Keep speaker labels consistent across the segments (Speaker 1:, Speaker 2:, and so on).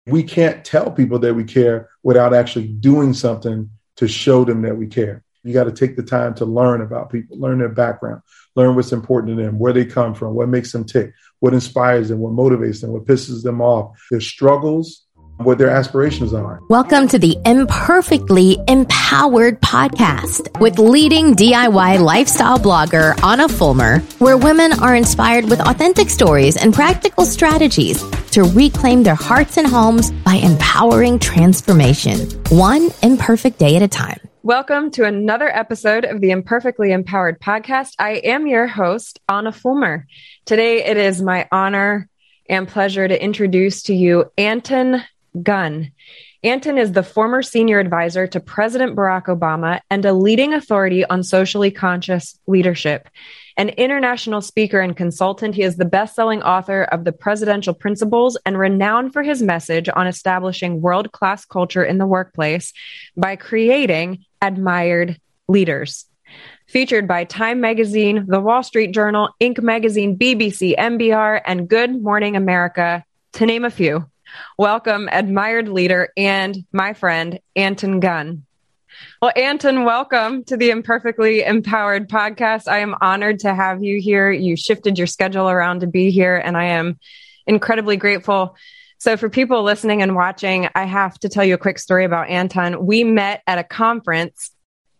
Speaker 1: We can't tell people that we care without actually doing something to show them that we care. You got to take the time to learn about people, learn their background, learn what's important to them, where they come from, what makes them tick, what inspires them, what motivates them, what pisses them off, their struggles, what their aspirations are.
Speaker 2: Welcome to the Imperfectly Empowered podcast with leading DIY lifestyle blogger Anna Fulmer, where women are inspired with authentic stories and practical strategies to reclaim their hearts and homes by empowering transformation, one imperfect day at a time.
Speaker 3: Welcome to another episode of the Imperfectly Empowered podcast. I am your host, Anna Fulmer. Today, it is my honor and pleasure to introduce to you Anton Gunn. Anton is the former senior advisor to President Barack Obama and a leading authority on socially conscious leadership. An international speaker and consultant, he is the best-selling author of The Presidential Principles and renowned for his message on establishing world-class culture in the workplace by creating admired leaders. Featured by Time Magazine, The Wall Street Journal, Inc. Magazine, BBC, NPR, and Good Morning America, to name a few. Welcome, admired leader and my friend, Anton Gunn. Well, Anton, welcome to the Imperfectly Empowered podcast. I am honored to have you here. You shifted your schedule around to be here, and I am incredibly grateful. So for people listening and watching, I have to tell you a quick story about Anton. We met at a conference,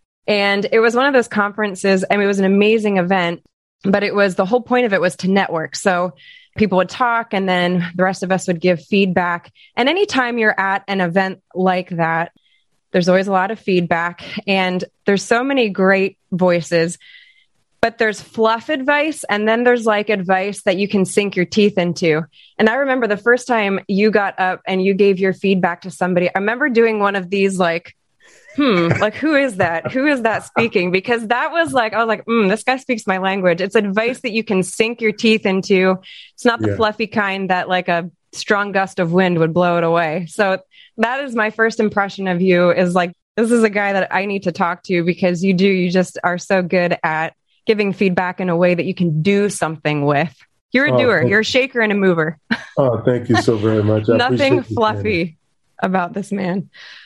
Speaker 3: and it was one of those conferences. I mean, it was an amazing event, but the whole point of it was to network. So people would talk, and then the rest of us would give feedback. And anytime you're at an event like that, there's always a lot of feedback, and there's so many great voices, but there's fluff advice, and then there's like advice that you can sink your teeth into. And I remember the first time you got up and you gave your feedback to somebody, I remember doing one of these like, like, who is that? Who is that speaking? Because that was like, I was like, this guy speaks my language. It's advice that you can sink your teeth into. It's not the fluffy kind that like a strong gust of wind would blow it away. So that is my first impression of you, is like, this is a guy that I need to talk to, because you just are so good at giving feedback in a way that you can do something with. You're a doer. You're a shaker and a mover.
Speaker 1: Oh, thank you so very much.
Speaker 3: Nothing fluffy about this man.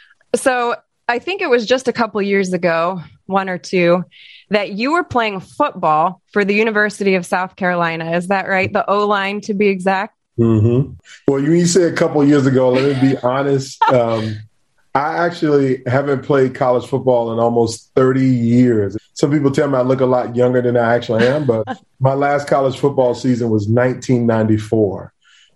Speaker 3: So I think it was just a couple years ago, one or two, that you were playing football for the University of South Carolina. Is that right? The O-line, to be exact?
Speaker 1: Mm-hmm. Well, you said a couple of years ago, let me be honest. I actually haven't played college football in almost 30 years. Some people tell me I look a lot younger than I actually am, but my last college football season was 1994.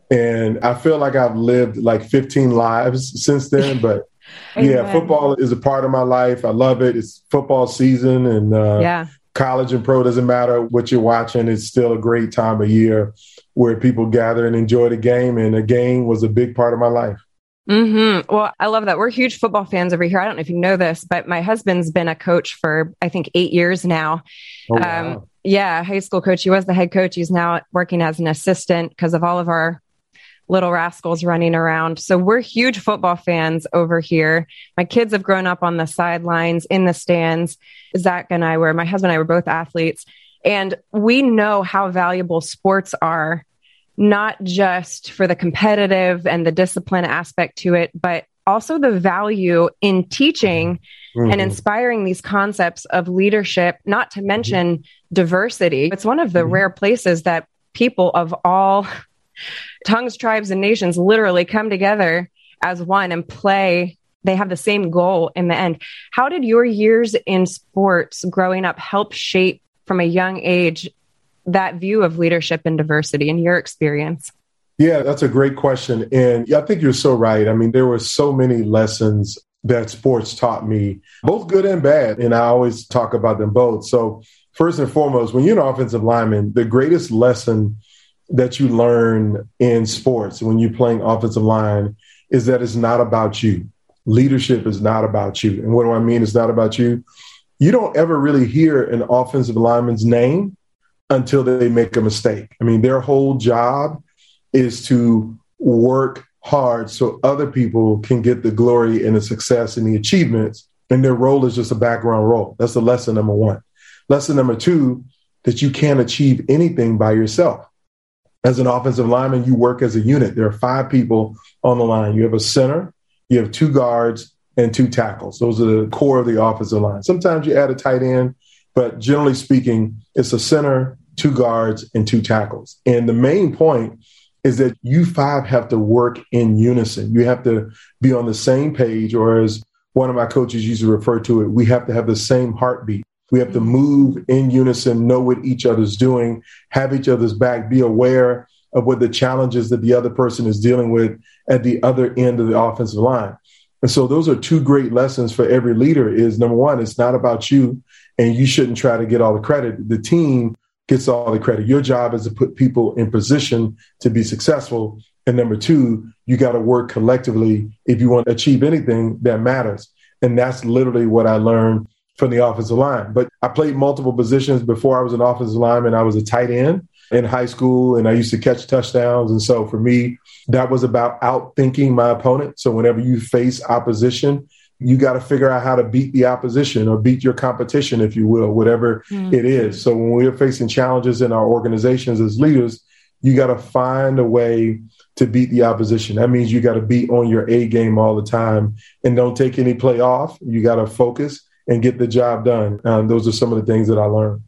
Speaker 1: And I feel like I've lived like 15 lives since then, but yeah, football is a part of my life. I love it. It's football season, and college and pro, doesn't matter what you're watching. It's still a great time of year where people gather and enjoy the game. And the game was a big part of my life.
Speaker 3: Mm-hmm. Well, I love that. We're huge football fans over here. I don't know if you know this, but my husband's been a coach for, I think, 8 years now.
Speaker 1: Oh, wow.
Speaker 3: High school coach. He was the head coach. He's now working as an assistant because of all of our little rascals running around. So we're huge football fans over here. My kids have grown up on the sidelines, in the stands. Zach and my husband and I were both athletes. And we know how valuable sports are, not just for the competitive and the discipline aspect to it, but also the value in teaching and inspiring these concepts of leadership, not to mention diversity. It's one of the rare places that people of all tongues, tribes, and nations literally come together as one and play. They have the same goal in the end. How did your years in sports growing up help shape from a young age that view of leadership and diversity in your experience?
Speaker 1: Yeah, that's a great question. And I think you're so right. I mean, there were so many lessons that sports taught me, both good and bad. And I always talk about them both. So first and foremost, when you're an offensive lineman, the greatest lesson that you learn in sports when you're playing offensive line is that it's not about you. Leadership is not about you. And what do I mean it's not about you? You don't ever really hear an offensive lineman's name until they make a mistake. I mean, their whole job is to work hard so other people can get the glory and the success and the achievements, and their role is just a background role. That's the lesson number one. Lesson number two, that you can't achieve anything by yourself. As an offensive lineman, you work as a unit. There are 5 people on the line. You have a center, you have 2 guards, and 2 tackles. Those are the core of the offensive line. Sometimes you add a tight end, but generally speaking, it's a center, 2 guards, and 2 tackles. And the main point is that you 5 have to work in unison. You have to be on the same page, or as one of my coaches used to refer to it, we have to have the same heartbeat. We have to move in unison, know what each other's doing, have each other's back, be aware of what the challenges that the other person is dealing with at the other end of the offensive line. And so those are 2 great lessons for every leader is, number one, it's not about you, and you shouldn't try to get all the credit. The team gets all the credit. Your job is to put people in position to be successful. And number 2, you got to work collectively if you want to achieve anything that matters. And that's literally what I learned from the offensive line. But I played multiple positions before I was an offensive lineman. I was a tight end in high school, and I used to catch touchdowns. And so for me, that was about outthinking my opponent. So whenever you face opposition, you got to figure out how to beat the opposition or beat your competition, if you will, whatever it is. So when we're facing challenges in our organizations as leaders, you got to find a way to beat the opposition. That means you got to be on your A game all the time and don't take any play off. You got to focus and get the job done. Those are some of the things that I learned.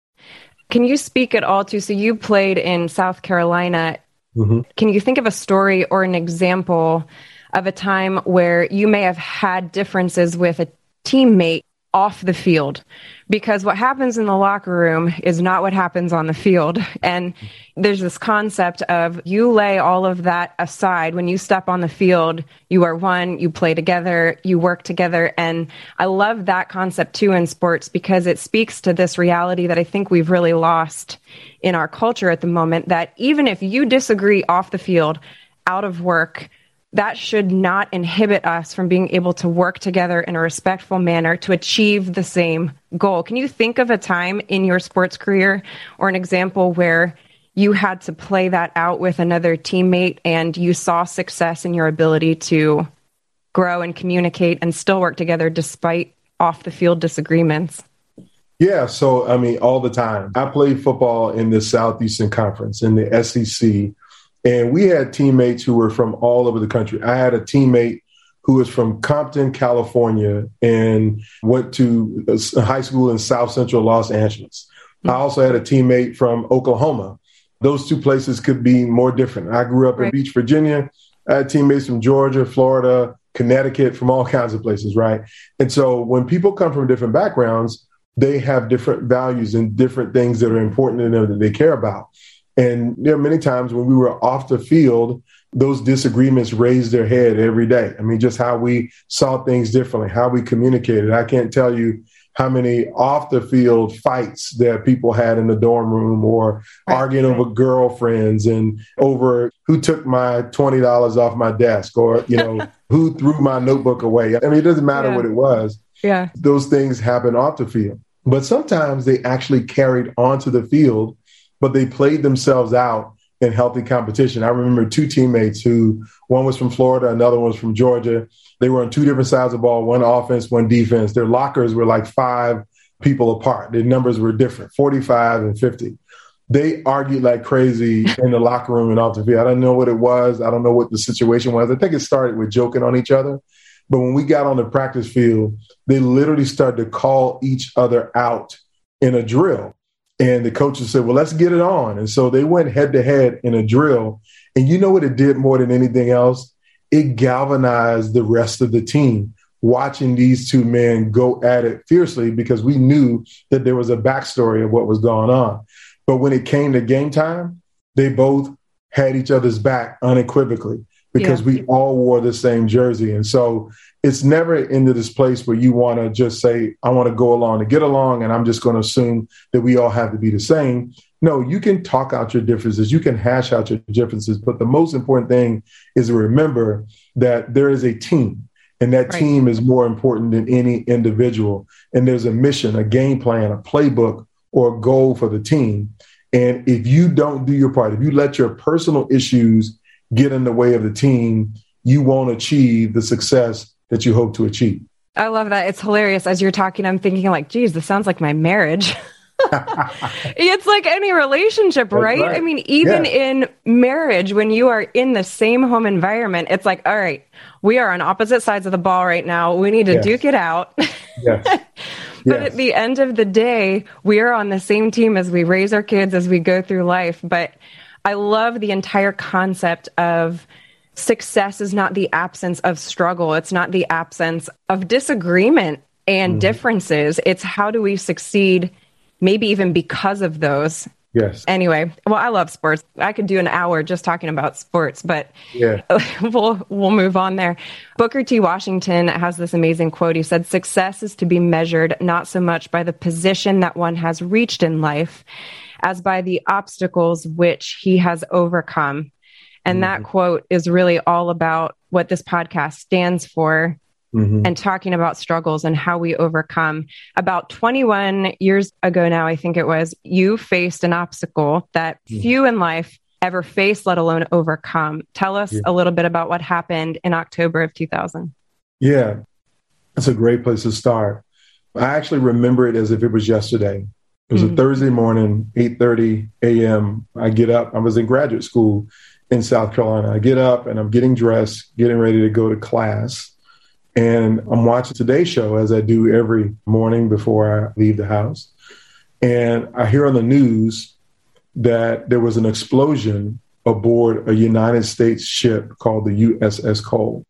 Speaker 3: Can you speak at all to, so you played in South Carolina.
Speaker 1: Mm-hmm.
Speaker 3: Can you think of a story or an example of a time where you may have had differences with a teammate off the field? Because what happens in the locker room is not what happens on the field. And there's this concept of you lay all of that aside. When you step on the field, you are one, you play together, you work together. And I love that concept too in sports, because it speaks to this reality that I think we've really lost in our culture at the moment, that even if you disagree off the field, out of work, that should not inhibit us from being able to work together in a respectful manner to achieve the same goal. Can you think of a time in your sports career or an example where you had to play that out with another teammate and you saw success in your ability to grow and communicate and still work together despite off the field disagreements?
Speaker 1: Yeah. So, I mean, all the time. I played football in the Southeastern Conference, in the SEC. And we had teammates who were from all over the country. I had a teammate who was from Compton, California, and went to high school in South Central Los Angeles. I also had a teammate from Oklahoma. Those 2 places could be more different. I grew up in Beach, Virginia. I had teammates from Georgia, Florida, Connecticut, from all kinds of places, right? And so when people come from different backgrounds, they have different values and different things that are important to them that they care about. And there are many times when we were off the field, those disagreements raised their head every day. I mean, just how we saw things differently, how we communicated. I can't tell you how many off the field fights that people had in the dorm room, or arguing over girlfriends and over who took my $20 off my desk, or, you know, who threw my notebook away. I mean, it doesn't matter what it was.
Speaker 3: Yeah.
Speaker 1: Those things happen off the field. But sometimes they actually carried onto the field, but they played themselves out in healthy competition. I remember 2 teammates who, one was from Florida, another one was from Georgia. They were on 2 different sides of the ball, one offense, one defense. Their lockers were like 5 people apart. Their numbers were different, 45 and 50. They argued like crazy in the locker room and off the field. I don't know what it was. I don't know what the situation was. I think it started with joking on each other. But when we got on the practice field, they literally started to call each other out in a drill. And the coaches said, well, let's get it on. And so they went head to head in a drill. And you know what it did more than anything else? It galvanized the rest of the team, watching these 2 men go at it fiercely, because we knew that there was a backstory of what was going on. But when it came to game time, they both had each other's back unequivocally, because we all wore the same jersey. And so it's never into this place where you want to just say, I want to go along to get along, and I'm just going to assume that we all have to be the same. No, you can talk out your differences. You can hash out your differences. But the most important thing is to remember that there is a team, and that team is more important than any individual. And there's a mission, a game plan, a playbook, or a goal for the team. And if you don't do your part, if you let your personal issues get in the way of the team, you won't achieve the success that you hope to achieve.
Speaker 3: I love that. It's hilarious. As you're talking, I'm thinking like, geez, this sounds like my marriage. It's like any relationship, right? I mean, even in marriage, when you are in the same home environment, it's like, all right, we are on opposite sides of the ball right now. We need to duke it out. But at the end of the day, we are on the same team as we raise our kids, as we go through life. But I love the entire concept of success is not the absence of struggle. It's not the absence of disagreement and differences. It's how do we succeed, maybe even because of those.
Speaker 1: Yes.
Speaker 3: Anyway, well, I love sports. I could do an hour just talking about sports, but we'll move on there. Booker T. Washington has this amazing quote. He said, "Success is to be measured not so much by the position that one has reached in life as by the obstacles which he has overcome." And that quote is really all about what this podcast stands for. And talking about struggles and how we overcome. About 21 years ago now, I think it was, you faced an obstacle that few in life ever face, let alone overcome. Tell us a little bit about what happened in October of 2000.
Speaker 1: Yeah, that's a great place to start. I actually remember it as if it was yesterday. It was a Thursday morning, 8:30 a.m. I get up. I was in graduate school in South Carolina. I get up and I'm getting dressed, getting ready to go to class. And I'm watching Today Show, as I do every morning before I leave the house. And I hear on the news that there was an explosion aboard a United States ship called the USS Cole.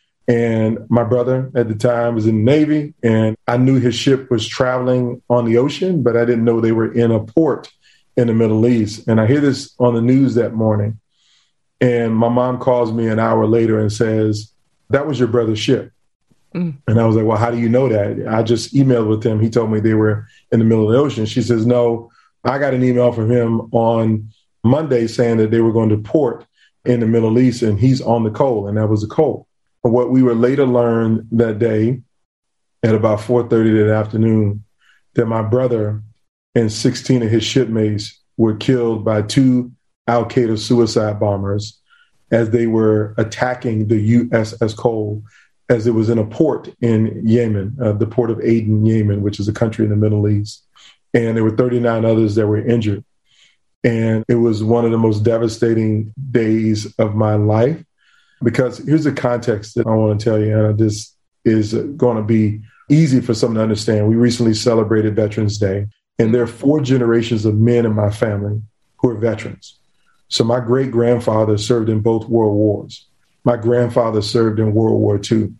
Speaker 1: And my brother at the time was in the Navy, and I knew his ship was traveling on the ocean, but I didn't know they were in a port in the Middle East. And I hear this on the news that morning. And my mom calls me an hour later and says, "That was your brother's ship." And I was like, "Well, how do you know that?" I just emailed with him. He told me they were in the middle of the ocean. She says, "No, I got an email from him on Monday saying that they were going to port in the Middle East and he's on the Cole." And that was the Cole. And what we were later learned that day at about 4:30 that afternoon, that my brother and 16 of his shipmates were killed by 2 Al-Qaeda suicide bombers as they were attacking the USS Cole, as it was in a port in Yemen, the port of Aden, Yemen, which is a country in the Middle East. And there were 39 others that were injured. And it was one of the most devastating days of my life, because here's the context that I want to tell you, and this is going to be easy for someone to understand. We recently celebrated Veterans Day, and there are 4 generations of men in my family who are veterans. So my great-grandfather served in both world wars. My grandfather served in World War II.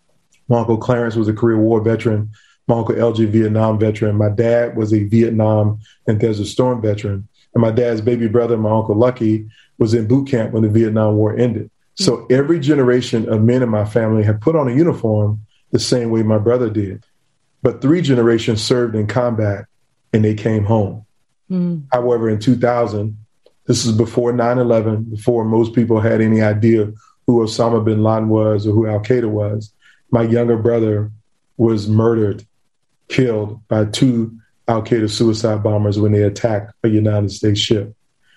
Speaker 1: My Uncle Clarence was a Korean War veteran. My Uncle LG, Vietnam veteran. My dad was a Vietnam and Desert Storm veteran. And my dad's baby brother, my Uncle Lucky, was in boot camp when the Vietnam War ended. So every generation of men in my family had put on a uniform the same way my brother did. But 3 generations served in combat and they came home. However, in 2000, this is before 9/11, before most people had any idea who Osama bin Laden was or who Al-Qaeda was. My younger brother was murdered, killed by 2 Al-Qaeda suicide bombers when they attacked a United States ship.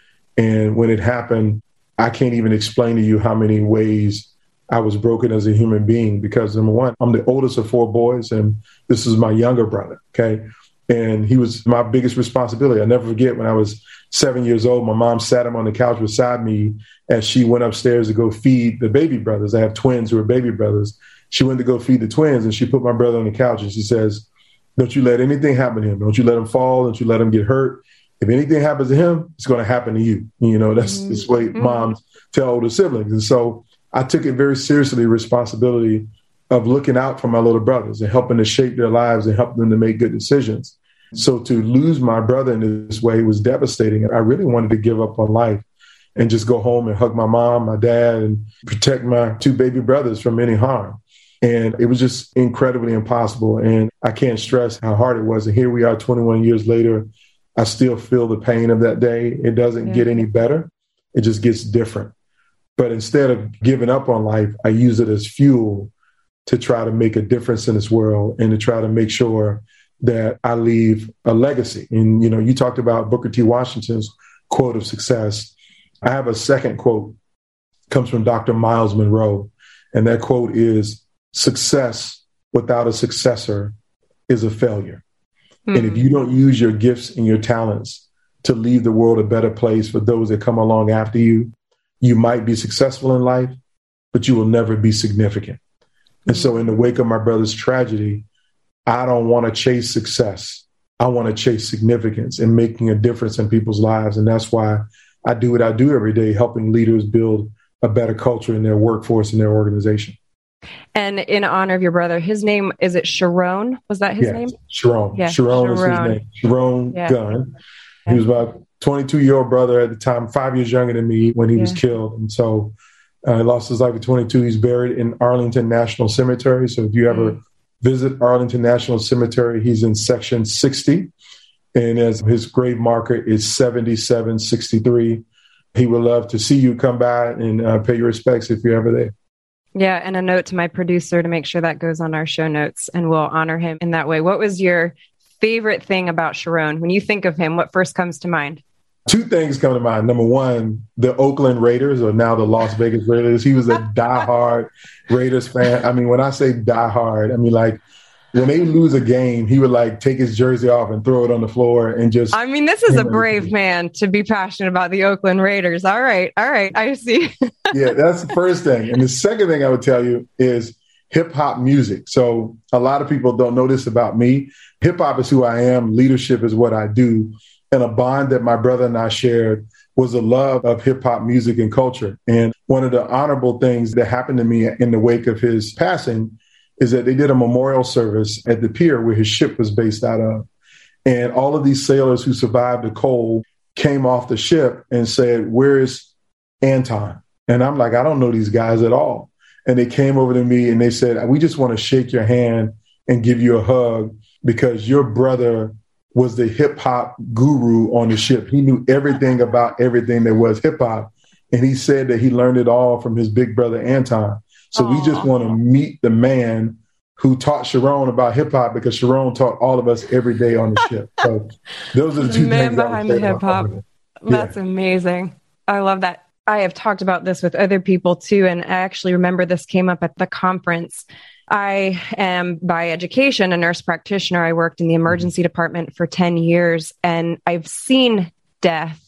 Speaker 1: And when it happened, I can't even explain to you how many ways I was broken as a human being, because number one, I'm the oldest of 4 boys, and this is my younger brother, okay? And he was my biggest responsibility. I'll never forget when I was 7 years old, my mom sat him on the couch beside me as she went upstairs to go feed the baby brothers. I have twins who are baby brothers. She went to go feed the twins, and she put my brother on the couch, and she says, "Don't you let anything happen to him. Don't you let him fall. Don't you let him get hurt. If anything happens to him, it's going to happen to you." You know, that's the way moms tell older siblings. And so I took it very seriously, responsibility of looking out for my little brothers and helping to shape their lives and help them to make good decisions. So to lose my brother in this way was devastating. And I really wanted to give up on life and just go home and hug my mom, my dad, and protect my 2 baby brothers from any harm. And it was just incredibly impossible. And I can't stress how hard it was. And here we are 21 years later. I still feel the pain of that day. It doesn't get any better. It just gets different. But instead of giving up on life, I use it as fuel to try to make a difference in this world and to try to make sure that I leave a legacy. And, you know, you talked about Booker T. Washington's quote of success. I have a second quote, comes from Dr. Miles Monroe. And that quote is, "Success without a successor is a failure." And if you don't use your gifts and your talents to leave the world a better place for those that come along after you, you might be successful in life, but you will never be significant. And so in the wake of my brother's tragedy, I don't want to chase success. I want to chase significance and making a difference in people's lives. And that's why I do what I do every day, helping leaders build a better culture in their workforce and their organization.
Speaker 3: And in honor of your brother, his name, is it Sharon? Was that his name?
Speaker 1: Sharon.
Speaker 3: Yeah,
Speaker 1: Sharon is his name. Sharon Gunn. He was about 22-year-old brother at the time, 5 years younger than me when he was killed. And so he lost his life at 22. He's buried in Arlington National Cemetery. So if you ever visit Arlington National Cemetery, he's in section 60. And as his grave marker is 7763. He would love to see you come by and pay your respects if you're ever there.
Speaker 3: Yeah. And a note to my producer to make sure that goes on our show notes, and we'll honor him in that way. What was your favorite thing about Sharon? When you think of him, what first comes to mind?
Speaker 1: Two things come to mind. Number one, the Oakland Raiders, or now the Las Vegas Raiders. He was a diehard Raiders fan. I mean, when I say diehard, I mean, like, when they lose a game, he would like take his jersey off and throw it on the floor and just.
Speaker 3: I mean, this is a brave man to be passionate about the Oakland Raiders. All right. I see.
Speaker 1: Yeah, that's the first thing. And the second thing I would tell you is hip hop music. So a lot of people don't know this about me. Hip hop is who I am. Leadership is what I do. And a bond that my brother and I shared was a love of hip hop music and culture. And one of the honorable things that happened to me in the wake of his passing is that they did a memorial service at the pier where his ship was based out of. And all of these sailors who survived the cold came off the ship and said, "Where's Anton?" And I'm like, I don't know these guys at all. And they came over to me and they said, "We just want to shake your hand and give you a hug because your brother was the hip hop guru on the ship. He knew everything about everything that was hip hop. And he said that he learned it all from his big brother, Anton. So we just want to meet the man who taught Sharon about hip hop, because Sharon taught all of us every day on the ship." So those are the two
Speaker 3: man
Speaker 1: things
Speaker 3: behind the hip hop. That's amazing. I love that. I have talked about this with other people too. And I actually remember this came up at the conference. I am by education a nurse practitioner. I worked in the emergency department for 10 years, and I've seen death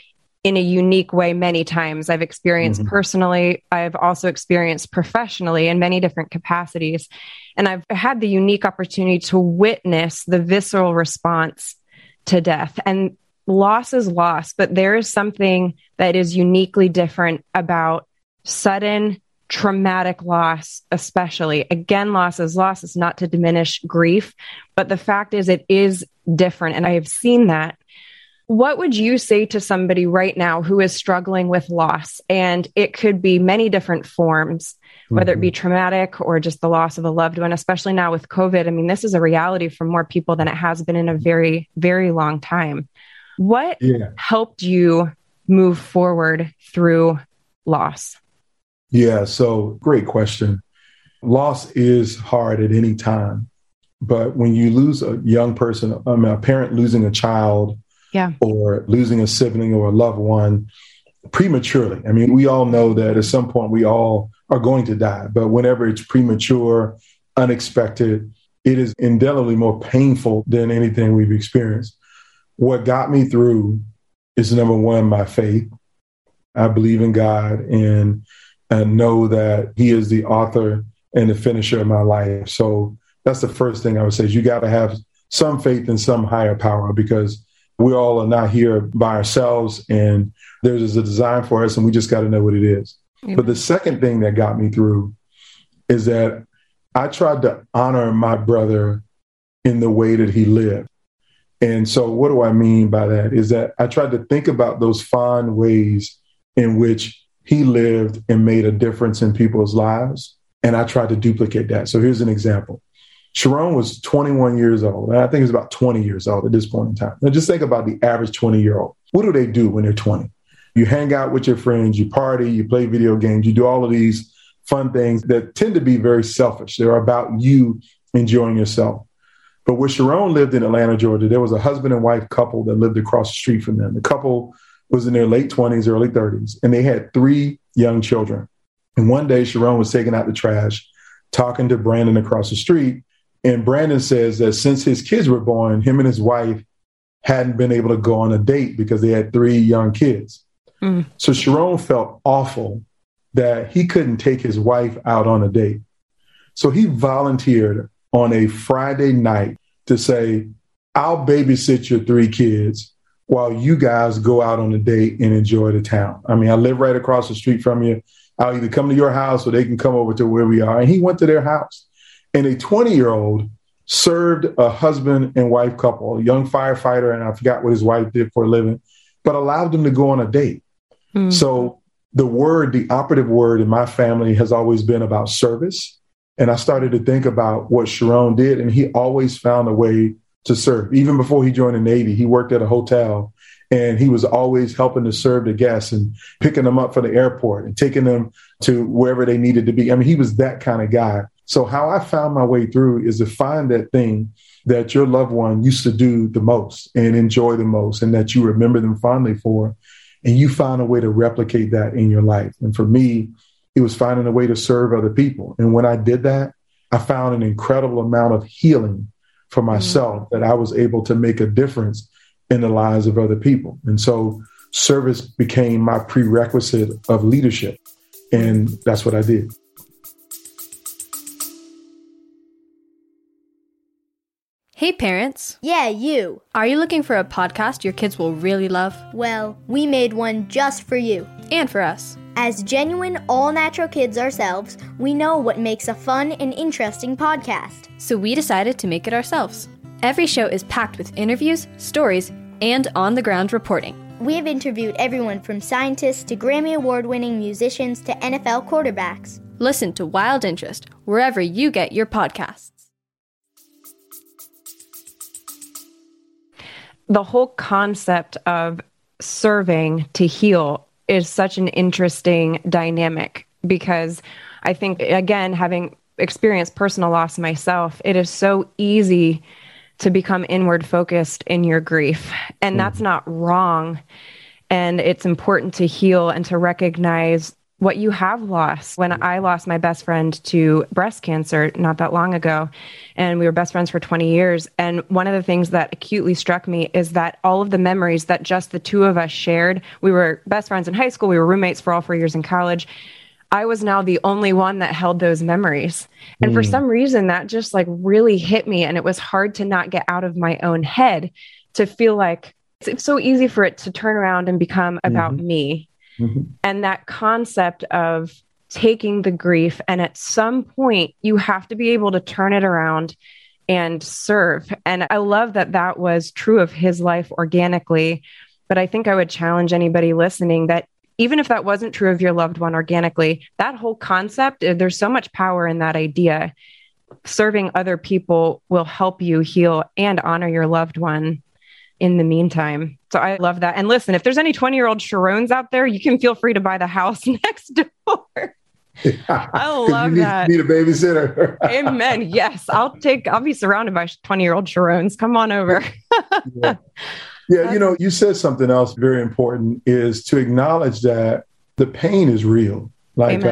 Speaker 3: in a unique way many times. I've experienced personally. I've also experienced professionally in many different capacities. And I've had the unique opportunity to witness the visceral response to death. And loss is loss, but there is something that is uniquely different about sudden traumatic loss, especially. Again, loss is loss. It's not to diminish grief, but the fact is it is different. And I have seen that. What would you say to somebody right now who is struggling with loss? And it could be many different forms, whether it be traumatic or just the loss of a loved one, especially now with COVID. I mean, this is a reality for more people than it has been in a very, very long time. What helped you move forward through loss?
Speaker 1: Yeah, so great question. Loss is hard at any time. But when you lose a young person, a parent losing a child, or losing a sibling or a loved one prematurely. I mean, we all know that at some point we all are going to die, but whenever it's premature, unexpected, it is indelibly more painful than anything we've experienced. What got me through is, number one, my faith. I believe in God and know that He is the author and the finisher of my life. So that's the first thing I would say is you got to have some faith in some higher power, because we all are not here by ourselves, and there's a design for us, and we just got to know what it is. Amen. But the second thing that got me through is that I tried to honor my brother in the way that he lived. And so what do I mean by that is that I tried to think about those fond ways in which he lived and made a difference in people's lives. And I tried to duplicate that. So here's an example. Sharon was 21 years old. And I think it's about 20 years old at this point in time. Now just think about the average 20-year-old. What do they do when they're 20? You hang out with your friends, you party, you play video games, you do all of these fun things that tend to be very selfish. They're about you enjoying yourself. But where Sharon lived in Atlanta, Georgia, there was a husband and wife couple that lived across the street from them. The couple was in their late 20s, early 30s, and they had 3 young children. And one day Sharon was taking out the trash, talking to Brandon across the street, And Brandon says that since his kids were born, him and his wife hadn't been able to go on a date because they had 3 young kids. So Sharon felt awful that he couldn't take his wife out on a date. So he volunteered on a Friday night to say, I'll babysit your 3 kids while you guys go out on a date and enjoy the town. I mean, I live right across the street from you. I'll either come to your house or they can come over to where we are. And he went to their house. And a 20-year-old served a husband and wife couple, a young firefighter, and I forgot what his wife did for a living, but allowed them to go on a date. So the operative word in my family has always been about service. And I started to think about what Sharon did, and he always found a way to serve. Even before he joined the Navy, he worked at a hotel, and he was always helping to serve the guests and picking them up for the airport and taking them to wherever they needed to be. I mean, he was that kind of guy. So how I found my way through is to find that thing that your loved one used to do the most and enjoy the most, and that you remember them fondly for, and you found a way to replicate that in your life. And for me, it was finding a way to serve other people. And when I did that, I found an incredible amount of healing for myself, that I was able to make a difference in the lives of other people. And so service became my prerequisite of leadership. And that's what I did.
Speaker 4: Hey parents.
Speaker 5: Yeah, you.
Speaker 4: Are you looking for a podcast your kids will really love?
Speaker 5: Well, we made one just for you.
Speaker 4: And for us.
Speaker 5: As genuine, all-natural kids ourselves, we know what makes a fun and interesting podcast.
Speaker 4: So we decided to make it ourselves. Every show is packed with interviews, stories, and on-the-ground reporting.
Speaker 5: We have interviewed everyone from scientists to Grammy Award-winning musicians to NFL quarterbacks.
Speaker 4: Listen to Wild Interest wherever you get your podcasts.
Speaker 3: The whole concept of serving to heal is such an interesting dynamic, because I think, again, having experienced personal loss myself, it is so easy to become inward focused in your grief. And that's not wrong. And it's important to heal and to recognize what you have lost. When I lost my best friend to breast cancer not that long ago, and we were best friends for 20 years. And one of the things that acutely struck me is that all of the memories that just the two of us shared, we were best friends in high school, we were roommates for all 4 years in college. I was now the only one that held those memories. And for some reason that just like really hit me. And it was hard to not get out of my own head, to feel like it's so easy for it to turn around and become about me. And that concept of taking the grief, and at some point you have to be able to turn it around and serve. And I love that that was true of his life organically. But I think I would challenge anybody listening that even if that wasn't true of your loved one organically, that whole concept, there's so much power in that idea. Serving other people will help you heal and honor your loved one in the meantime. So I love that. And listen, if there's any 20-year-old Sharons out there, you can feel free to buy the house next door.
Speaker 1: Yeah,
Speaker 3: I love that.
Speaker 1: You need a babysitter.
Speaker 3: Amen. Yes, I'll be surrounded by 20-year-old Sharons. Come on over.
Speaker 1: Yeah, you know, you said something else very important, is to acknowledge that the pain is real. Like,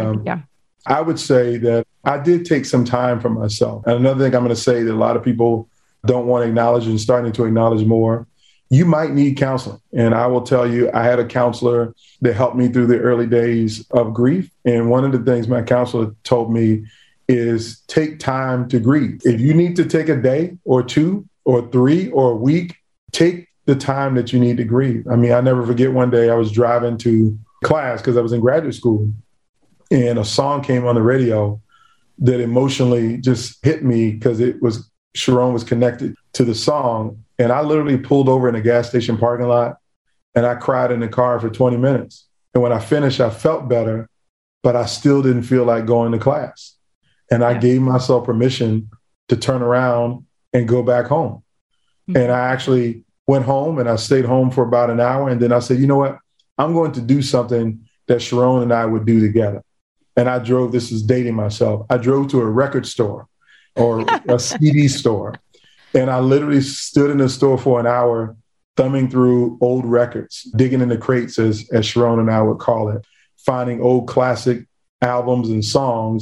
Speaker 1: I would say that I did take some time for myself. And another thing I'm going to say that a lot of people don't want to acknowledge and starting to acknowledge more, you might need counseling. And I will tell you, I had a counselor that helped me through the early days of grief. And one of the things my counselor told me is take time to grieve. If you need to take a day or 2 or 3 or a week, take the time that you need to grieve. I mean, I never forget one day I was driving to class because I was in graduate school, and a song came on the radio that emotionally just hit me because Sharon was connected to the song. And I literally pulled over in a gas station parking lot and I cried in the car for 20 minutes. And when I finished, I felt better, but I still didn't feel like going to class. And I gave myself permission to turn around and go back home. And I actually went home and I stayed home for about an hour. And then I said, you know what? I'm going to do something that Sharon and I would do together. And I drove, this is dating myself, I drove to a record store or a CD store. And I literally stood in the store for an hour, thumbing through old records, digging in the crates, as Sharon and I would call it, finding old classic albums and songs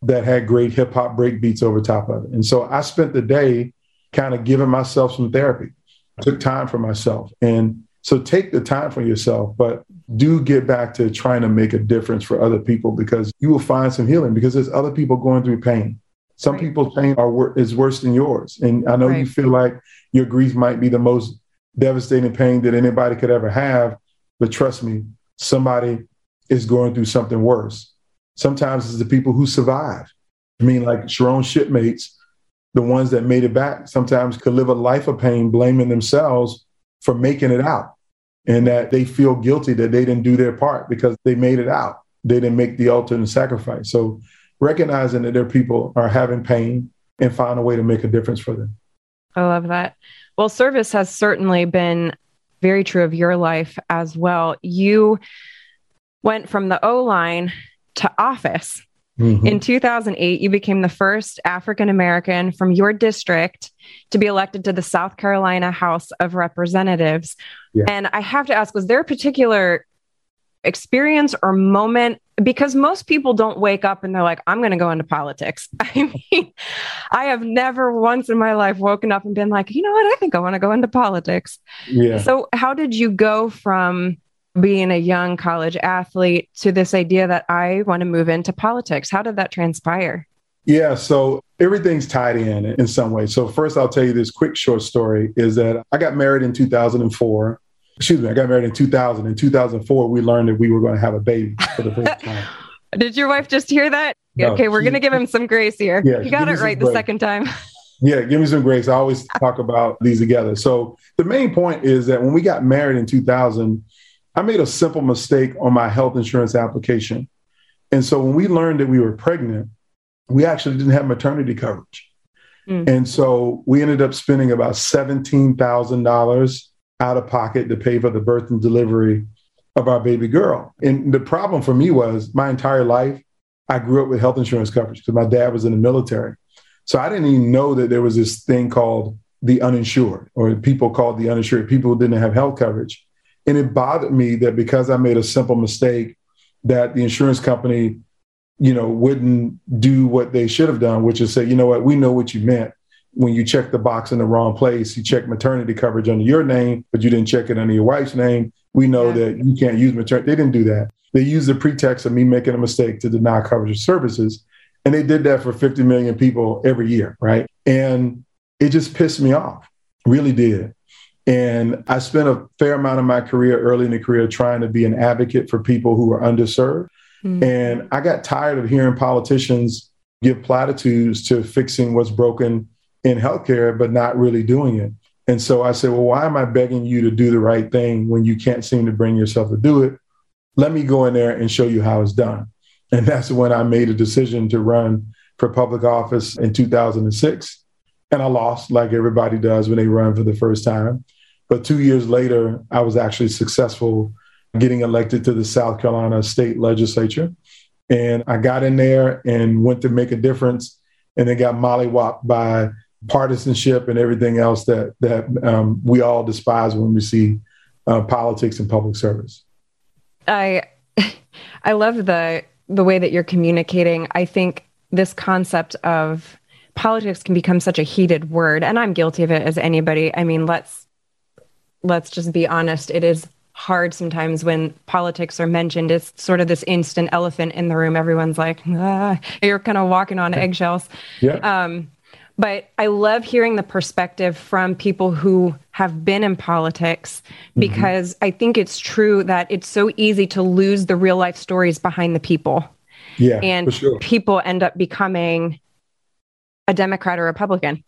Speaker 1: that had great hip hop break beats over top of it. And so I spent the day kind of giving myself some therapy. I took time for myself. And so take the time for yourself, but do get back to trying to make a difference for other people, because you will find some healing, because there's other people going through pain. Some people's pain is worse than yours. And I know you feel like your grief might be the most devastating pain that anybody could ever have. But trust me, somebody is going through something worse. Sometimes it's the people who survive. I mean, like Sharon's shipmates, the ones that made it back, sometimes could live a life of pain, blaming themselves for making it out, and that they feel guilty that they didn't do their part because they made it out. They didn't make the ultimate sacrifice. So recognizing that their people are having pain and find a way to make a difference for them.
Speaker 3: I love that. Well, service has certainly been very true of your life as well. You went from the O-line to office. Mm-hmm. In 2008, you became the first African-American from your district to be elected to the South Carolina House of Representatives. Yeah. And I have to ask, was there a particular experience or moment? Because most people don't wake up and they're like, I'm going to go into politics. I mean, I have never once in my life woken up and been like, you know what, I think I want to go into politics. Yeah. So how did you go from being a young college athlete to this idea that I want to move into politics? How did that transpire?
Speaker 1: Yeah, so everything's tied in some way. So first, I'll tell you this quick short story is that I got married in 2004. I got married in 2000. In 2004, we learned that we were going to have a baby for the first time.
Speaker 3: Did your wife just hear that? No, okay, we're going to give him some grace here. Yeah, you got it right the second time.
Speaker 1: Yeah, give me some grace. I always talk about these together. So the main point is that when we got married in 2000, I made a simple mistake on my health insurance application. And so when we learned that we were pregnant, we actually didn't have maternity coverage. And so we ended up spending about $17,000 out of pocket to pay for the birth and delivery of our baby girl. And the problem for me was my entire life, I grew up with health insurance coverage because my dad was in the military. So I didn't even know that there was this thing called the uninsured, or people called the uninsured, people who didn't have health coverage. And it bothered me that because I made a simple mistake, that the insurance company, wouldn't do what they should have done, which is say, you know what, we know what you meant. When you checked the box in the wrong place, you checked maternity coverage under your name, but you didn't check it under your wife's name. We know that you can't use maternity. They didn't do that. They used the pretext of me making a mistake to deny coverage of services. And they did that for 50 million people every year, right? And it just pissed me off, really did. And I spent a fair amount of my career, early in the career, trying to be an advocate for people who were underserved. And I got tired of hearing politicians give platitudes to fixing what's broken in healthcare, but not really doing it. And so I said, well, why am I begging you to do the right thing when you can't seem to bring yourself to do it? Let me go in there and show you how it's done. And that's when I made a decision to run for public office in 2006. And I lost, like everybody does when they run for the first time. But 2 years later, I was actually successful getting elected to the South Carolina state legislature. And I got in there and went to make a difference, and then got mollywopped by partisanship and everything else that we all despise when we see politics and public service.
Speaker 3: I love the way that you're communicating. I think this concept of politics can become such a heated word, and I'm guilty of it as anybody. I mean, let's just be honest. It is hard sometimes when politics are mentioned. It's sort of this instant elephant in the room. Everyone's like, you're kind of walking on eggshells. Yeah. But I love hearing the perspective from people who have been in politics, because I think it's true that it's so easy to lose the real life stories behind the people.
Speaker 1: Yeah,
Speaker 3: and
Speaker 1: for sure.
Speaker 3: People end up becoming a Democrat or Republican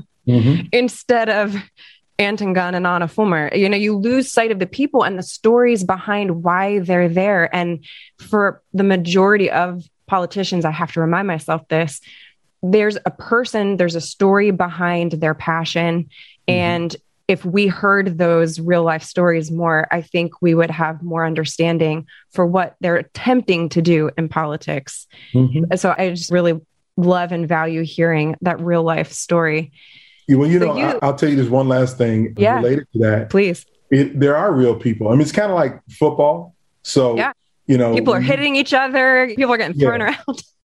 Speaker 3: instead of Anton Gunn and Anna Fulmer. You lose sight of the people and the stories behind why they're there. And for the majority of politicians, I have to remind myself this, there's a story behind their passion. And if we heard those real life stories more, I think we would have more understanding for what they're attempting to do in politics. So I just really love and value hearing that real life story.
Speaker 1: Well, I'll tell you this one last thing related to that.
Speaker 3: Please.
Speaker 1: There are real people. I mean, it's kind of like football. So,
Speaker 3: people are hitting each other. People are getting thrown around.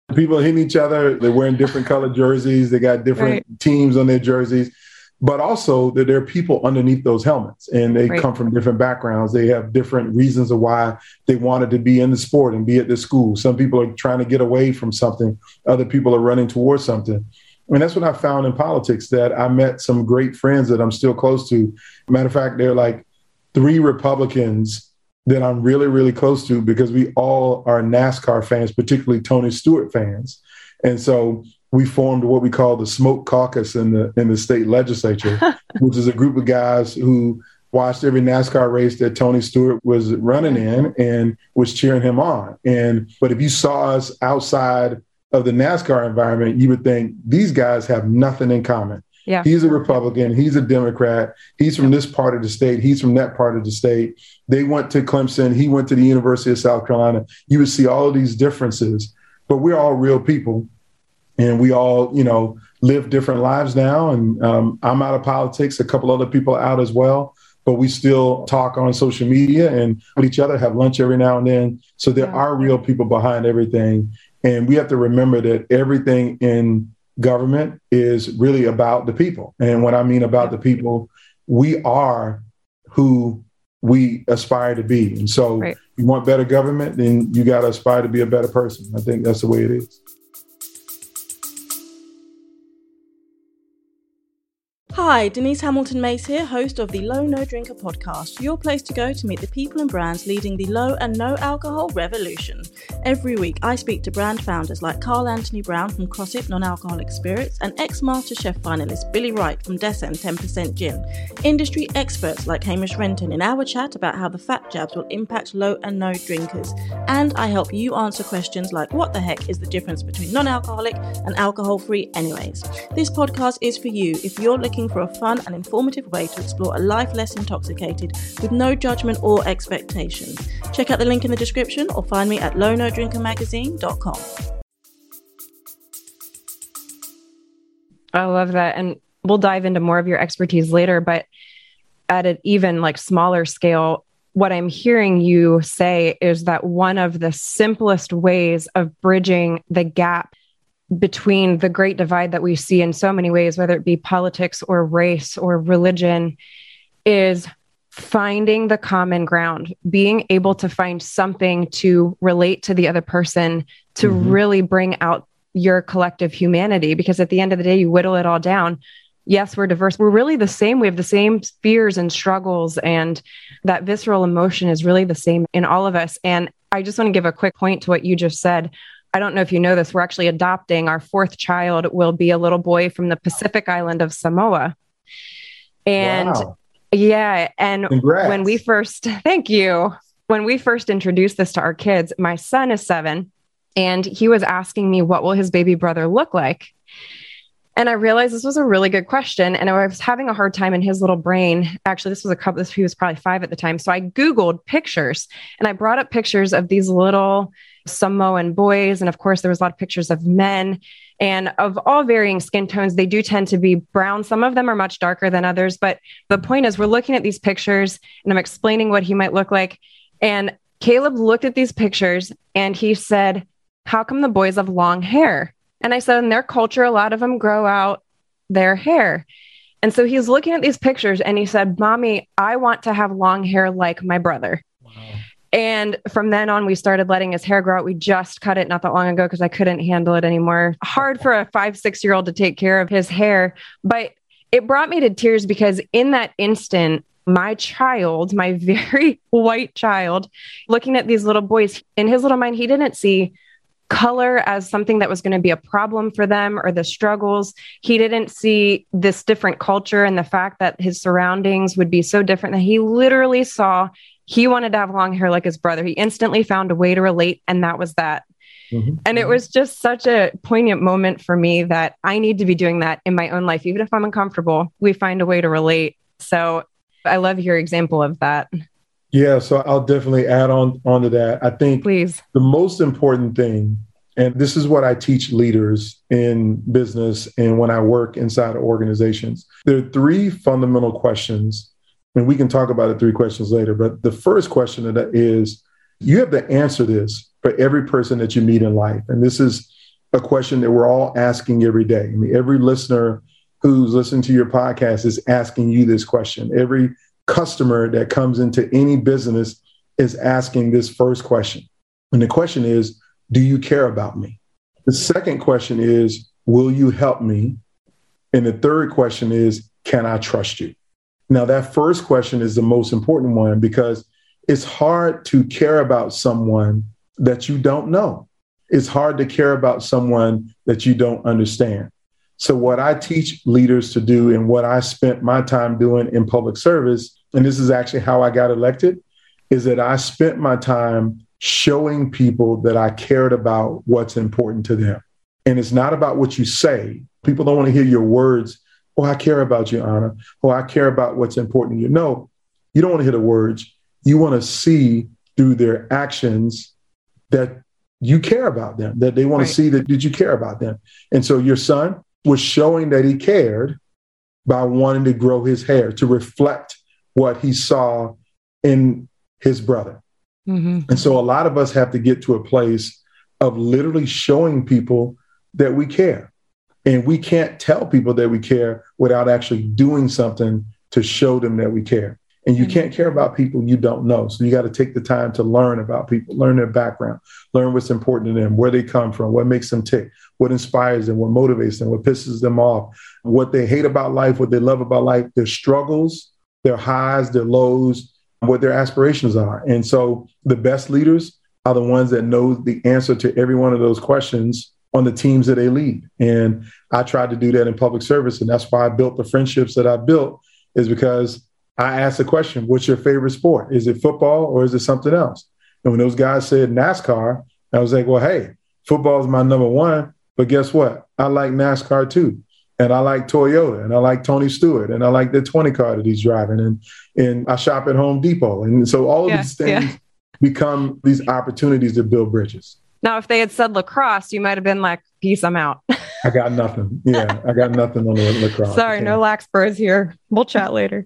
Speaker 1: People hitting each other. They're wearing different colored jerseys. They got different teams on their jerseys. But also that there are people underneath those helmets, and they come from different backgrounds. They have different reasons of why they wanted to be in the sport and be at the school. Some people are trying to get away from something. Other people are running towards something. And that's what I found in politics, that I met some great friends that I'm still close to. Matter of fact, there are like 3 Republicans that I'm really, really close to because we all are NASCAR fans, particularly Tony Stewart fans. And so we formed what we call the Smoke Caucus in the state legislature, which is a group of guys who watched every NASCAR race that Tony Stewart was running in and was cheering him on. But if you saw us outside of the NASCAR environment, you would think these guys have nothing in common. Yeah. He's a Republican. He's a Democrat. He's from this part of the state. He's from that part of the state. They went to Clemson. He went to the University of South Carolina. You would see all of these differences, but we're all real people. And we all, live different lives now. And I'm out of politics. A couple other people are out as well. But we still talk on social media and with each other, have lunch every now and then. So there are real people behind everything. And we have to remember that everything in government is really about the people. And when I mean about the people, we are who we aspire to be. And so you want better government, then you got to aspire to be a better person. I think that's the way it is.
Speaker 6: Hi, Denise Hamilton-Mace here, host of the Low No Drinker podcast, your place to go to meet the people and brands leading the low and no alcohol revolution. Every week, I speak to brand founders like Carl Anthony Brown from CrossFit Non-Alcoholic Spirits and ex-MasterChef finalist Billy Wright from Descent 10% Gin. Industry experts like Hamish Renton in our chat about how the fat jabs will impact low and no drinkers. And I help you answer questions like, what the heck is the difference between non-alcoholic and alcohol-free anyways? This podcast is for you if you're looking for a fun and informative way to explore a life less intoxicated with no judgment or expectation. Check out the link in the description or find me at lownodrinkermagazine.com.
Speaker 3: I love that. And we'll dive into more of your expertise later, but at an even smaller scale, what I'm hearing you say is that one of the simplest ways of bridging the gap between the great divide that we see in so many ways, whether it be politics or race or religion, is finding the common ground, being able to find something to relate to the other person, to really bring out your collective humanity. Because at the end of the day, you whittle it all down. Yes, we're diverse. We're really the same. We have the same fears and struggles, and that visceral emotion is really the same in all of us. And I just want to give a quick point to what you just said. I don't know if you know this, we're actually adopting our 4th child will be a little boy from the Pacific island of Samoa. And and
Speaker 1: congrats.
Speaker 3: When we first introduced this to our kids, my son is 7 and he was asking me, what will his baby brother look like? And I realized this was a really good question. And I was having a hard time in his little brain. Actually, he was probably 5 at the time. So I Googled pictures and I brought up pictures of these little Samoan boys. And of course, there was a lot of pictures of men and of all varying skin tones. They do tend to be brown. Some of them are much darker than others. But the point is, we're looking at these pictures and I'm explaining what he might look like. And Caleb looked at these pictures and he said, how come the boys have long hair? And I said, in their culture, a lot of them grow out their hair. And so he's looking at these pictures and he said, Mommy, I want to have long hair like my brother. Wow. And from then on, we started letting his hair grow out. We just cut it not that long ago because I couldn't handle it anymore. Hard for a 5-6-year-old to take care of his hair. But it brought me to tears because in that instant, my child, my very white child, looking at these little boys, in his little mind, he didn't see color as something that was going to be a problem for them or the struggles. He didn't see this different culture and the fact that his surroundings would be so different that he literally saw he wanted to have long hair like his brother. He instantly found a way to relate, and that was that. And it was just such a poignant moment for me that I need to be doing that in my own life. Even if I'm uncomfortable, we find a way to relate. So I love your example of that.
Speaker 1: Yeah, so I'll definitely add on to that. I think the most important thing, and this is what I teach leaders in business and when I work inside of organizations, there are 3 fundamental questions, and we can talk about the 3 questions later. But the first question of that is, you have to answer this for every person that you meet in life. And this is a question that we're all asking every day. I mean, every listener who's listening to your podcast is asking you this question. Every customer that comes into any business is asking this first question. And the question is, do you care about me? The second question is, will you help me? And the third question is, can I trust you? Now, that first question is the most important one because it's hard to care about someone that you don't know. It's hard to care about someone that you don't understand. So what I teach leaders to do and what I spent my time doing in public service, and this is actually how I got elected, is that I spent my time showing people that I cared about what's important to them. And it's not about what you say. People don't want to hear your words. Oh, I care about you, Anna. Oh, I care about what's important to you. No, you don't want to hear the words. You want to see through their actions that you care about them, that they want to see that you care about them. And so your son was showing that he cared by wanting to grow his hair to reflect what he saw in his brother. Mm-hmm. And so a lot of us have to get to a place of literally showing people that we care. And we can't tell people that we care without actually doing something to show them that we care. And you can't care about people you don't know. So you got to take the time to learn about people, learn their background, learn what's important to them, where they come from, what makes them tick, what inspires them, what motivates them, what pisses them off, what they hate about life, what they love about life, their struggles, their highs, their lows, what their aspirations are. And so the best leaders are the ones that know the answer to every one of those questions on the teams that they lead. And I tried to do that in public service. And that's why I built the friendships that I built, is because I asked the question, what's your favorite sport? Is it football or is it something else? And when those guys said NASCAR, I was like, well, hey, football is my number one, but guess what? I like NASCAR too. And I like Toyota, and I like Tony Stewart, and I like the 20 car that he's driving, and I shop at Home Depot. And so all of these things become these opportunities to build bridges.
Speaker 3: Now, if they had said lacrosse, you might have been like, peace, I'm out.
Speaker 1: I got nothing. Yeah, I got nothing on the lacrosse.
Speaker 3: Sorry, no Laxpurs here. We'll chat later.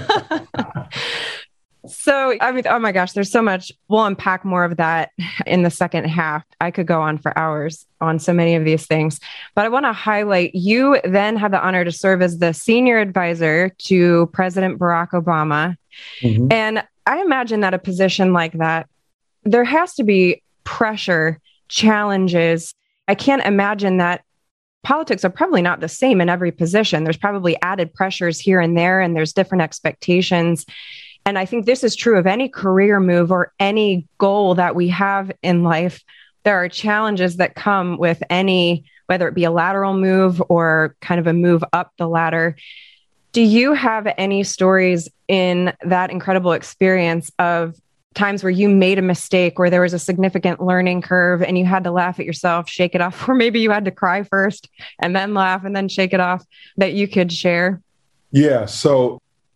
Speaker 3: So, I mean, oh my gosh, there's so much. We'll unpack more of that in the second half. I could go on for hours on so many of these things, but I want to highlight, you then had the honor to serve as the senior advisor to President Barack Obama. Mm-hmm. And I imagine that a position like that, there has to be pressure, challenges. I can't imagine that politics are probably not the same in every position. There's probably added pressures here and there, and there's different expectations. And I think this is true of any career move or any goal that we have in life. There are challenges that come with any, whether it be a lateral move or kind of a move up the ladder. Do you have any stories in that incredible experience of times where you made a mistake, where there was a significant learning curve and you had to laugh at yourself, shake it off, or maybe you had to cry first and then laugh and then shake it off, that you could share?
Speaker 1: Yeah. So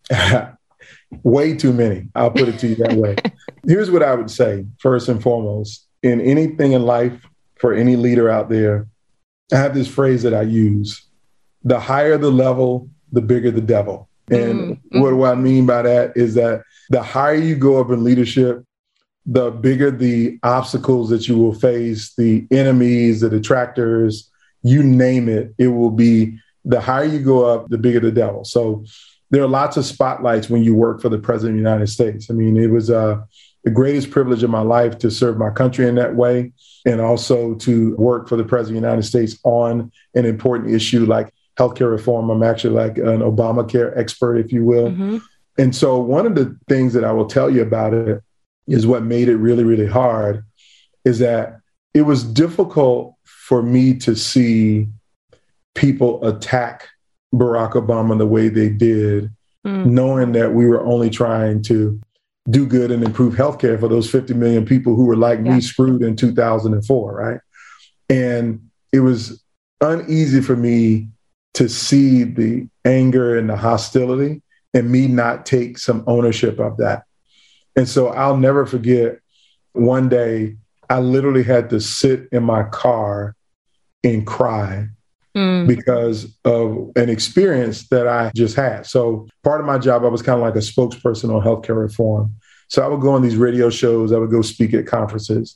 Speaker 1: way too many. I'll put it to you that way. Here's what I would say, first and foremost, in anything in life, for any leader out there, I have this phrase that I use: the higher the level, the bigger the devil. And what do I mean by that is that the higher you go up in leadership, the bigger the obstacles that you will face, the enemies, the detractors, you name it, it will be the higher you go up, the bigger the devil. So there are lots of spotlights when you work for the President of the United States. I mean, it was the greatest privilege of my life to serve my country in that way, and also to work for the President of the United States on an important issue like healthcare reform. I'm actually like an Obamacare expert, if you will. Mm-hmm. And so one of the things that I will tell you about it is what made it really, really hard is that it was difficult for me to see people attack Barack Obama the way they did, knowing that we were only trying to do good and improve healthcare for those 50 million people who were like me, screwed in 2004, right? And it was uneasy for me to see the anger and the hostility and me not take some ownership of that. And so I'll never forget, one day I literally had to sit in my car and cry because of an experience that I just had. So part of my job, I was kind of like a spokesperson on healthcare reform. So I would go on these radio shows, I would go speak at conferences.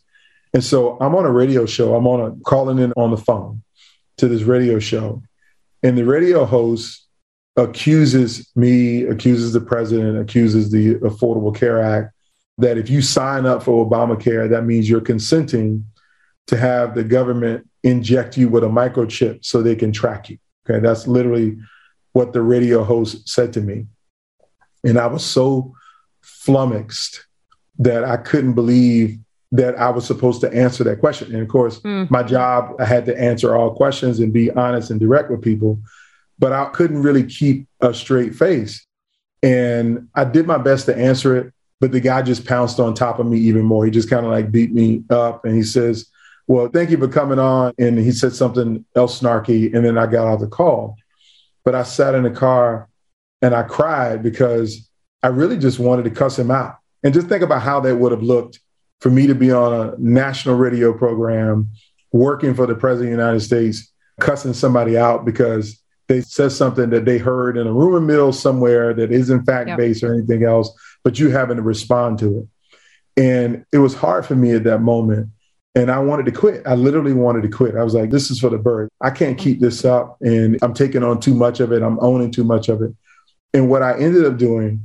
Speaker 1: And so I'm on a radio show. I'm calling in on the phone to this radio show. And the radio host accuses the president, accuses the Affordable Care Act, that if you sign up for Obamacare, that means you're consenting to have the government inject you with a microchip so they can track you. Okay, that's literally what the radio host said to me. And I was so flummoxed that I couldn't believe that I was supposed to answer that question. And of course, my job, I had to answer all questions and be honest and direct with people, but I couldn't really keep a straight face. And I did my best to answer it, but the guy just pounced on top of me even more. He just kind of like beat me up and he says, well, thank you for coming on. And he said something else snarky. And then I got off the call, but I sat in the car and I cried because I really just wanted to cuss him out. And just think about how that would have looked for me to be on a national radio program, working for the president of the United States, cussing somebody out because they said something that they heard in a rumor mill somewhere that is in fact based or anything else, but you having to respond to it. And it was hard for me at that moment. And I wanted to quit. I literally wanted to quit. I was like, this is for the bird. I can't keep this up. And I'm taking on too much of it. I'm owning too much of it. And what I ended up doing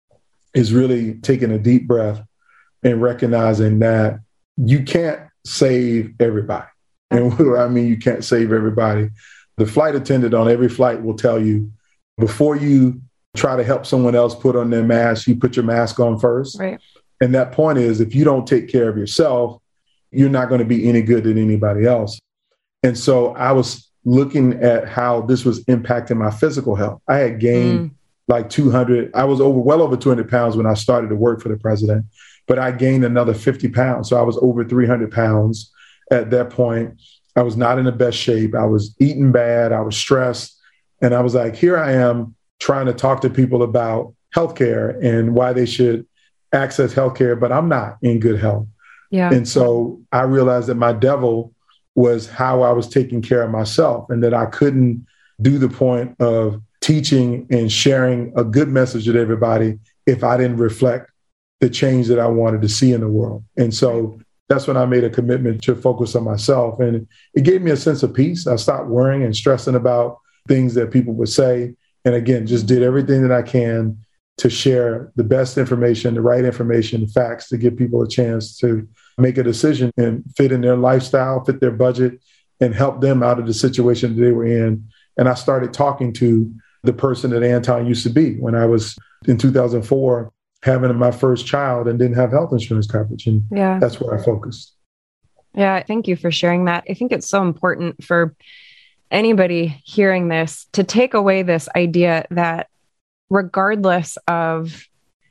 Speaker 1: is really taking a deep breath and recognizing that you can't save everybody. And what do I mean you can't save everybody? The flight attendant on every flight will tell you, before you try to help someone else put on their mask, you put your mask on first.
Speaker 3: Right.
Speaker 1: And that point is, if you don't take care of yourself, you're not going to be any good than anybody else. And so I was looking at how this was impacting my physical health. I had gained like 200. I was well over 200 pounds when I started to work for the president, but I gained another 50 pounds. So I was over 300 pounds at that point. I was not in the best shape. I was eating bad. I was stressed. And I was like, here I am trying to talk to people about healthcare and why they should access healthcare, but I'm not in good health. Yeah. And so I realized that my devil was how I was taking care of myself, and that I couldn't do the point of teaching and sharing a good message with everybody if I didn't reflect the change that I wanted to see in the world. And so that's when I made a commitment to focus on myself. And it gave me a sense of peace. I stopped worrying and stressing about things that people would say. And again, just did everything that I can to share the best information, the right information, the facts, to give people a chance to make a decision and fit in their lifestyle, fit their budget, and help them out of the situation that they were in. And I started talking to the person that Anton used to be when I was in 2004, having my first child and didn't have health insurance coverage. And that's where I focused.
Speaker 3: Yeah, thank you for sharing that. I think it's so important for anybody hearing this to take away this idea that regardless of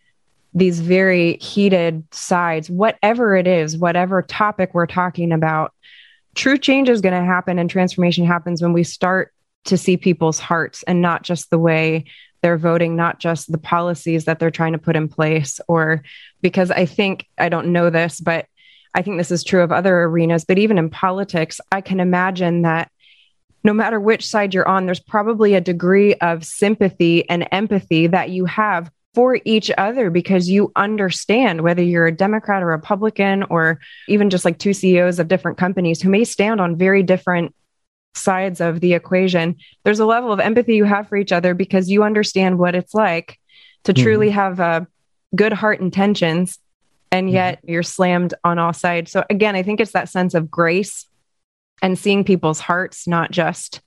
Speaker 3: these very heated sides, whatever it is, whatever topic we're talking about, true change is going to happen and transformation happens when we start to see people's hearts and not just the way they're voting, not just the policies that they're trying to put in place. Or because I don't know this, but I think this is true of other arenas, but even in politics, I can imagine that no matter which side you're on, there's probably a degree of sympathy and empathy that you have for each other because you understand whether you're a Democrat or Republican, or even just like two CEOs of different companies who may stand on very different sides of the equation. There's a level of empathy you have for each other because you understand what it's like to truly have a good heart intentions, and yet you're slammed on all sides. So again, I think it's that sense of grace and seeing people's hearts, not just,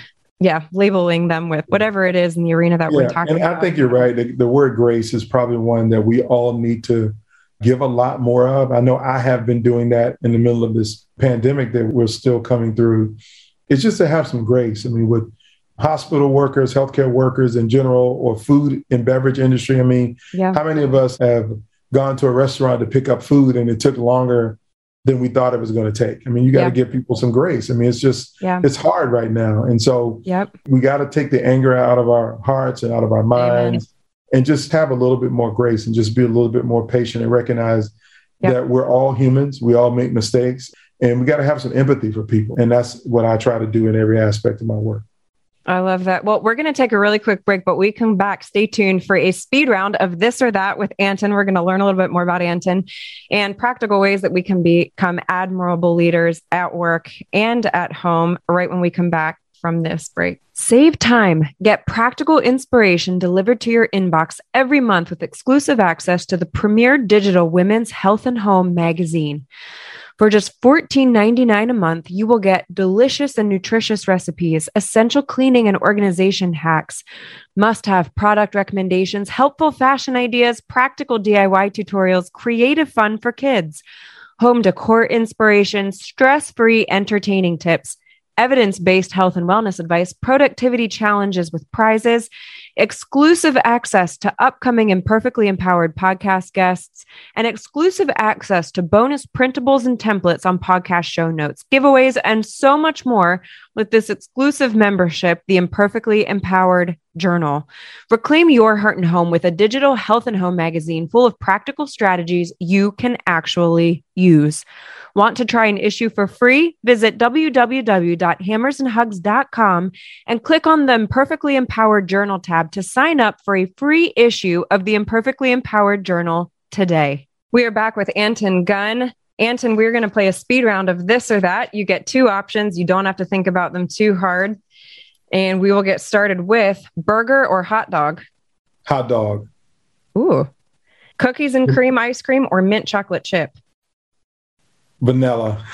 Speaker 3: labeling them with whatever it is in the arena that we're talking about.
Speaker 1: I think you're right. The word grace is probably one that we all need to give a lot more of. I know I have been doing that in the middle of this pandemic that we're still coming through. It's just to have some grace. I mean, with hospital workers, healthcare workers in general, or food and beverage industry. I mean, how many of us have gone to a restaurant to pick up food and it took longer than we thought it was going to take? I mean, you got to give people some grace. I mean, it's just, it's hard right now. And so we got to take the anger out of our hearts and out of our minds and just have a little bit more grace and just be a little bit more patient and recognize that we're all humans. We all make mistakes, and we got to have some empathy for people. And that's what I try to do in every aspect of my work.
Speaker 3: I love that. Well, we're going to take a really quick break, but we come back. Stay tuned for a speed round of This or That with Anton. We're going to learn a little bit more about Anton and practical ways that we can become admirable leaders at work and at home right when we come back from this break. Save time. Get practical inspiration delivered to your inbox every month with exclusive access to the premier digital women's health and home magazine. For just $14.99 a month, you will get delicious and nutritious recipes, essential cleaning and organization hacks, must-have product recommendations, helpful fashion ideas, practical DIY tutorials, creative fun for kids, home decor inspiration, stress-free entertaining tips, evidence-based health and wellness advice, productivity challenges with prizes, exclusive access to upcoming Imperfectly Empowered podcast guests, and exclusive access to bonus printables and templates on podcast show notes, giveaways, and so much more with this exclusive membership, the Imperfectly Empowered Journal. Reclaim your heart and home with a digital health and home magazine full of practical strategies you can actually use. Want to try an issue for free? Visit www.hammersandhugs.com and click on the Imperfectly Empowered Journal tab to sign up for a free issue of the Imperfectly Empowered Journal today. We are back with Anton Gunn. Anton, we're going to play a speed round of This or That. You get two options. You don't have to think about them too hard. And we will get started with burger or hot dog?
Speaker 1: Hot dog.
Speaker 3: Ooh. Cookies and cream ice cream or mint chocolate chip?
Speaker 1: Vanilla.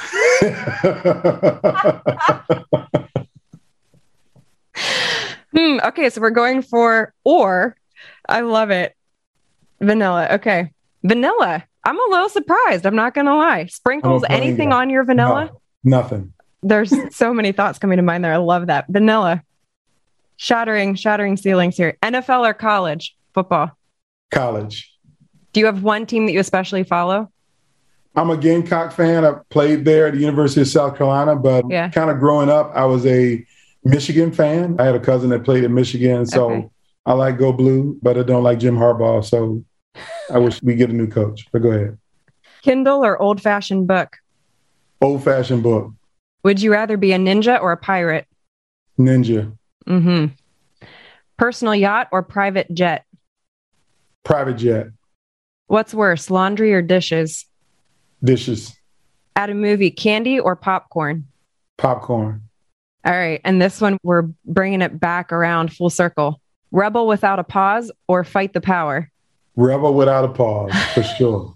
Speaker 3: Okay, so we're going for or. I love it. Vanilla. Okay. Vanilla. I'm a little surprised. I'm not going to lie. Sprinkles, anything on your vanilla?
Speaker 1: No, nothing.
Speaker 3: There's so many thoughts coming to mind there. I love that. Vanilla. Shattering ceilings here. NFL or college football?
Speaker 1: College.
Speaker 3: Do you have one team that you especially follow?
Speaker 1: I'm a Gamecock fan. I played there at the University of South Carolina, but kind of growing up, I was a Michigan fan. I had a cousin that played at Michigan, so I like Go Blue, but I don't like Jim Harbaugh, so I wish we get a new coach. But go ahead.
Speaker 3: Kindle or old-fashioned book?
Speaker 1: Old-fashioned book.
Speaker 3: Would you rather be a ninja or a pirate?
Speaker 1: Ninja.
Speaker 3: Mm-hmm. Personal yacht or private jet?
Speaker 1: Private jet.
Speaker 3: What's worse, laundry or dishes?
Speaker 1: Dishes.
Speaker 3: At a movie, candy or popcorn?
Speaker 1: Popcorn.
Speaker 3: All right. And this one, we're bringing it back around full circle. Rebel without a pause or fight the power?
Speaker 1: Rebel without a pause, for sure.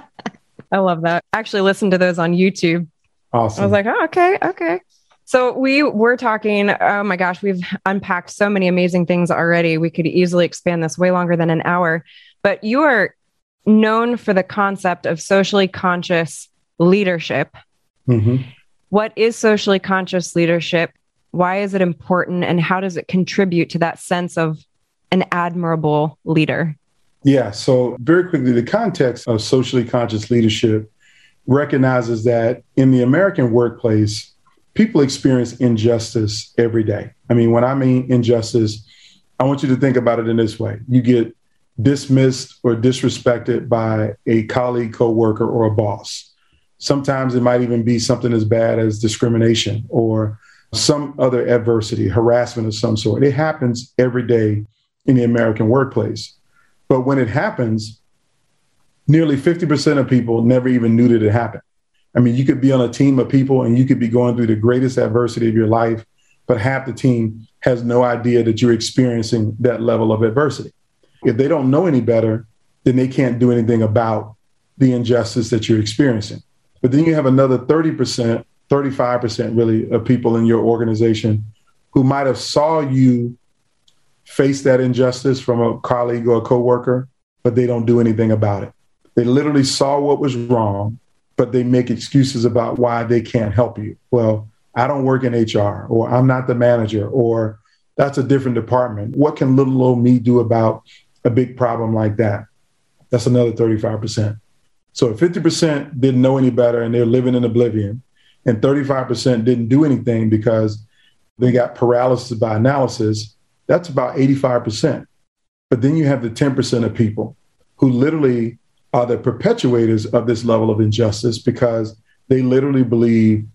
Speaker 3: I love that. I actually listened to those on YouTube.
Speaker 1: Awesome.
Speaker 3: I was like, oh, okay. So we were talking, oh my gosh, we've unpacked so many amazing things already. We could easily expand this way longer than an hour, but you are known for the concept of socially conscious leadership.
Speaker 1: Mm-hmm.
Speaker 3: What is socially conscious leadership? Why is it important? And how does it contribute to that sense of an admirable leader?
Speaker 1: Yeah. So very quickly, the context of socially conscious leadership recognizes that in the American workplace, people experience injustice every day. I mean, when I mean injustice, I want you to think about it in this way. You get dismissed or disrespected by a colleague, coworker, or a boss. Sometimes it might even be something as bad as discrimination or some other adversity, harassment of some sort. It happens every day in the American workplace. But when it happens, nearly 50% of people never even knew that it happened. I mean, you could be on a team of people and you could be going through the greatest adversity of your life, but half the team has no idea that you're experiencing that level of adversity. If they don't know any better, then they can't do anything about the injustice that you're experiencing. But then you have another 30%, 35% really of people in your organization who might have saw you face that injustice from a colleague or a coworker, but they don't do anything about it. They literally saw what was wrong, but they make excuses about why they can't help you. Well, I don't work in HR, or I'm not the manager, or that's a different department. What can little old me do about a big problem like that? That's another 35%. So if 50% didn't know any better and they're living in oblivion, and 35% didn't do anything because they got paralysis by analysis, that's about 85%. But then you have the 10% of people who literally are the perpetuators of this level of injustice because they literally believe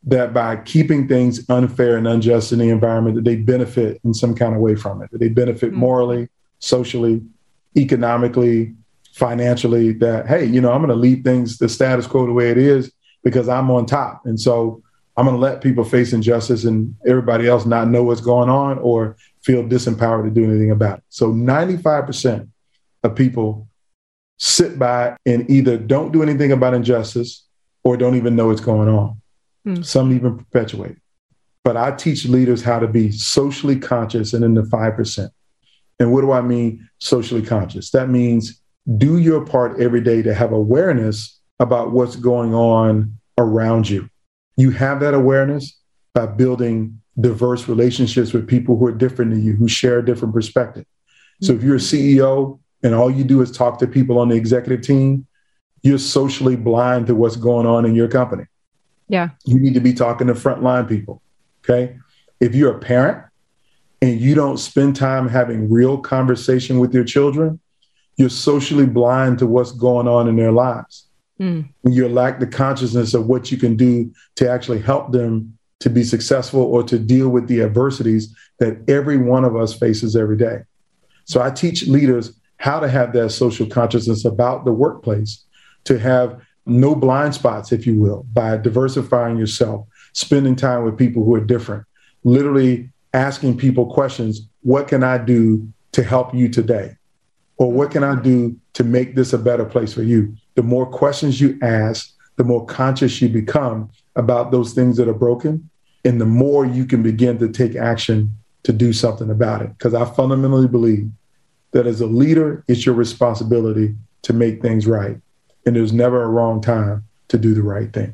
Speaker 1: that by keeping things unfair and unjust in the environment, that they benefit in some kind of way from it, that they benefit morally, socially, economically, financially, that, hey, I'm going to leave things, the status quo the way it is because I'm on top. And so I'm going to let people face injustice and everybody else not know what's going on or feel disempowered to do anything about it. So 95% of people sit by and either don't do anything about injustice or don't even know what's going on. Some even perpetuate it. But I teach leaders how to be socially conscious and in the 5%. And what do I mean socially conscious? That means do your part every day to have awareness about what's going on around you. You have that awareness by building diverse relationships with people who are different than you, who share a different perspective. So if you're a CEO and all you do is talk to people on the executive team, you're socially blind to what's going on in your company.
Speaker 3: Yeah.
Speaker 1: You need to be talking to frontline people. Okay. If you're a parent and you don't spend time having real conversation with your children, you're socially blind to what's going on in their lives. You lack the consciousness of what you can do to actually help them to be successful or to deal with the adversities that every one of us faces every day. So I teach leaders how to have that social consciousness about the workplace, to have no blind spots, if you will, by diversifying yourself, spending time with people who are different, literally asking people questions. What can I do to help you today? Or what can I do to make this a better place for you? The more questions you ask, the more conscious you become about those things that are broken, and the more you can begin to take action to do something about it. Because I fundamentally believe that as a leader, it's your responsibility to make things right. And there's never a wrong time to do the right thing.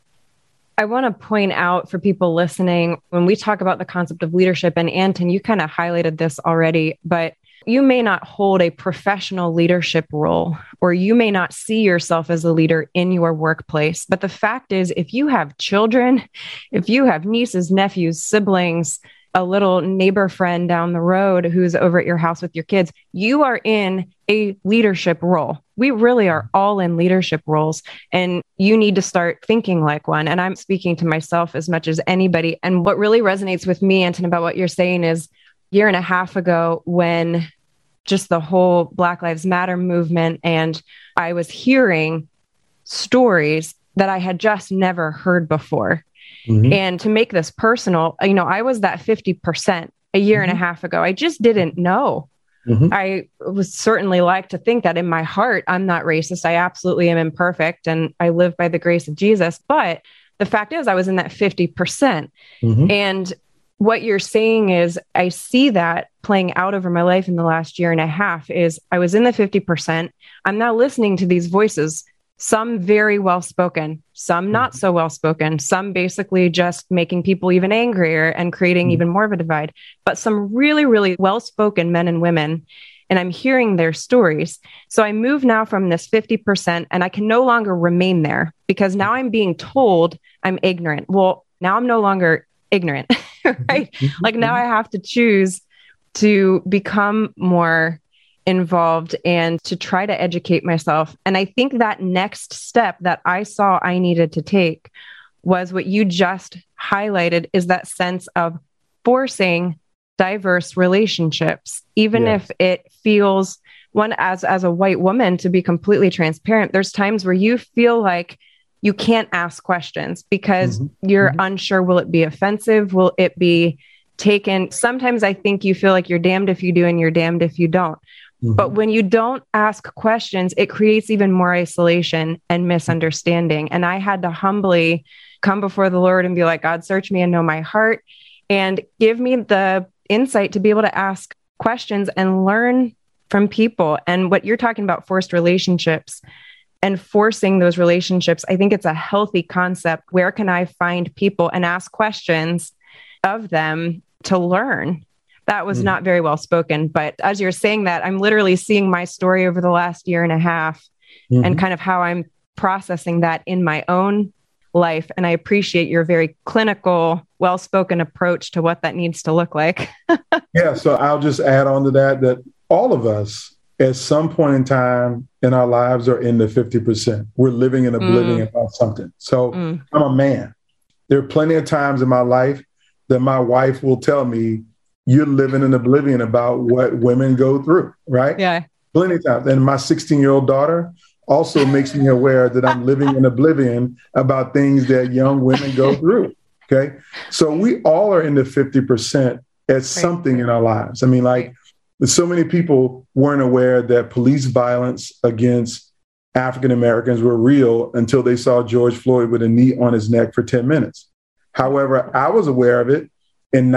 Speaker 3: I want to point out for people listening, when we talk about the concept of leadership, and Anton, you kind of highlighted this already, but you may not hold a professional leadership role, or you may not see yourself as a leader in your workplace. But the fact is, if you have children, if you have nieces, nephews, siblings, a little neighbor friend down the road who's over at your house with your kids, you are in a leadership role. We really are all in leadership roles, and you need to start thinking like one. And I'm speaking to myself as much as anybody. And what really resonates with me, Anton, about what you're saying is, year and a half ago, when just the whole Black Lives Matter movement, and I was hearing stories that I had just never heard before. And to make this personal, I was that 50% a year and a half ago. I just didn't know. I was certainly like to think that in my heart, I'm not racist. I absolutely am imperfect, and I live by the grace of Jesus. But the fact is, I was in that 50%. And what you're saying is, I see that playing out over my life in the last year and a half. Is I was in the 50%. I'm now listening to these voices, some very well-spoken, some not so well-spoken, some basically just making people even angrier and creating even more of a divide, but some really, really well-spoken men and women. And I'm hearing their stories. So I move now from this 50%, and I can no longer remain there because now I'm being told I'm ignorant. Well, now I'm no longer ignorant, right? Like now I have to choose to become more involved and to try to educate myself. And I think that next step that I saw I needed to take was what you just highlighted, is that sense of forcing diverse relationships, even if it feels, one, as a white woman, to be completely transparent, there's times where you feel like you can't ask questions because you're unsure. Will it be offensive? Will it be taken? Sometimes I think you feel like you're damned if you do and you're damned if you don't. But when you don't ask questions, it creates even more isolation and misunderstanding. And I had to humbly come before the Lord and be like, God, search me and know my heart, and give me the insight to be able to ask questions and learn from people. And what you're talking about, forced relationships and forcing those relationships, I think it's a healthy concept. Where can I find people and ask questions of them to learn? That was not very well spoken. But as you're saying that, I'm literally seeing my story over the last year and a half and kind of how I'm processing that in my own life. And I appreciate your very clinical, well-spoken approach to what that needs to look like.
Speaker 1: Yeah. So I'll just add on to that all of us at some point in time in our lives are in the 50%. We're living in oblivion about something. So I'm a man. There are plenty of times in my life that my wife will tell me, you're living in oblivion about what women go through, right?
Speaker 3: Yeah.
Speaker 1: Plenty of times. And my 16-year-old daughter also makes me aware that I'm living in oblivion about things that young women go through. Okay. So we all are in the 50% at something in our lives. I mean, like, so many people weren't aware that police violence against African Americans were real until they saw George Floyd with a knee on his neck for 10 minutes. However, I was aware of it in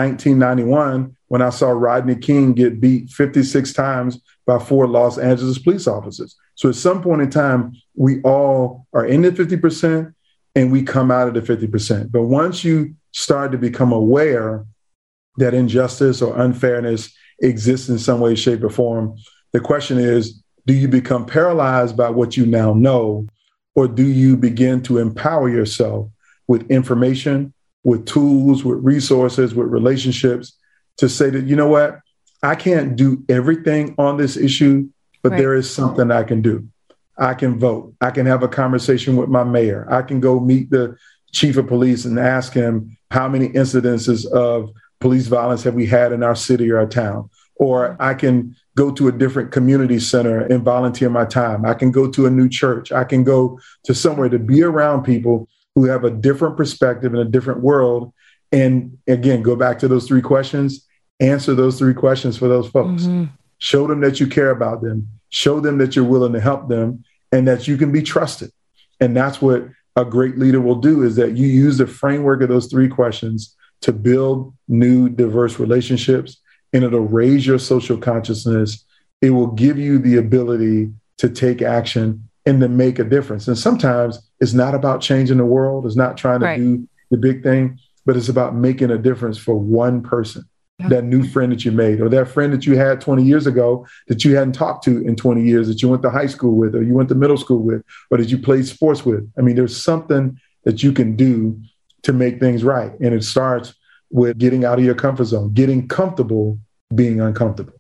Speaker 1: 1991 when I saw Rodney King get beat 56 times by 4 Los Angeles police officers. So at some point in time, we all are in the 50% and we come out of the 50%. But once you start to become aware that injustice or unfairness exists in some way, shape, or form, the question is, do you become paralyzed by what you now know, or do you begin to empower yourself with information, with tools, with resources, with relationships to say that, you know what, I can't do everything on this issue, but there is something I can do. I can vote. I can have a conversation with my mayor. I can go meet the chief of police and ask him how many incidences of police violence have we had in our city or our town. Or I can go to a different community center and volunteer my time. I can go to a new church. I can go to somewhere to be around people who have a different perspective in a different world. And again, go back to those 3 questions, answer those 3 questions for those folks. Mm-hmm. Show them that you care about them. Show them that you're willing to help them and that you can be trusted. And that's what a great leader will do, is that you use the framework of those 3 questions to build new, diverse relationships, and it'll raise your social consciousness. It will give you the ability to take action and to make a difference. And sometimes it's not about changing the world. It's not trying to do the big thing, but it's about making a difference for one person. That new friend that you made, or that friend that you had 20 years ago that you hadn't talked to in 20 years, that you went to high school with, or you went to middle school with, or that you played sports with. I mean, there's something that you can do to make things right. And it starts with getting out of your comfort zone, getting comfortable being uncomfortable.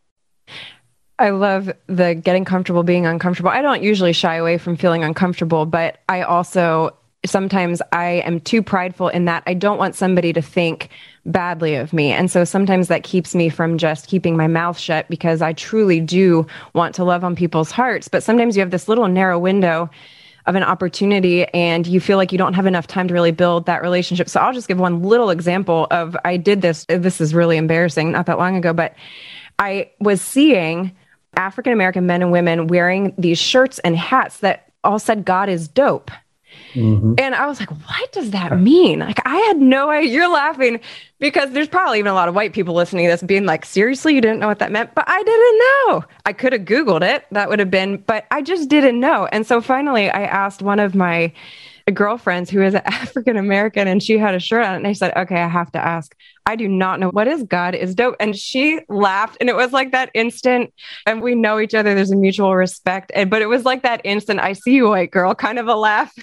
Speaker 3: I love the getting comfortable being uncomfortable. I don't usually shy away from feeling uncomfortable, but I also sometimes I am too prideful in that I don't want somebody to think badly of me. And so sometimes that keeps me from just keeping my mouth shut, because I truly do want to love on people's hearts. But sometimes you have this little narrow window of an opportunity and you feel like you don't have enough time to really build that relationship. So I'll just give one little example of, I did this. This is really embarrassing, not that long ago, but I was seeing African-American men and women wearing these shirts and hats that all said, "God is dope." Mm-hmm. And I was like, what does that mean? Like, I had no idea. You're laughing because there's probably even a lot of white people listening to this being like, seriously, you didn't know what that meant? But I didn't know. I could have Googled it. That would have been, but I just didn't know. And so finally I asked one of my girlfriends who is African-American, and she had a shirt on, and I said, okay, I have to ask. I do not know. What is God is dope? And she laughed, and it was like that instant, and we know each other. There's a mutual respect. But it was like that instant, I see you, white girl, kind of a laugh.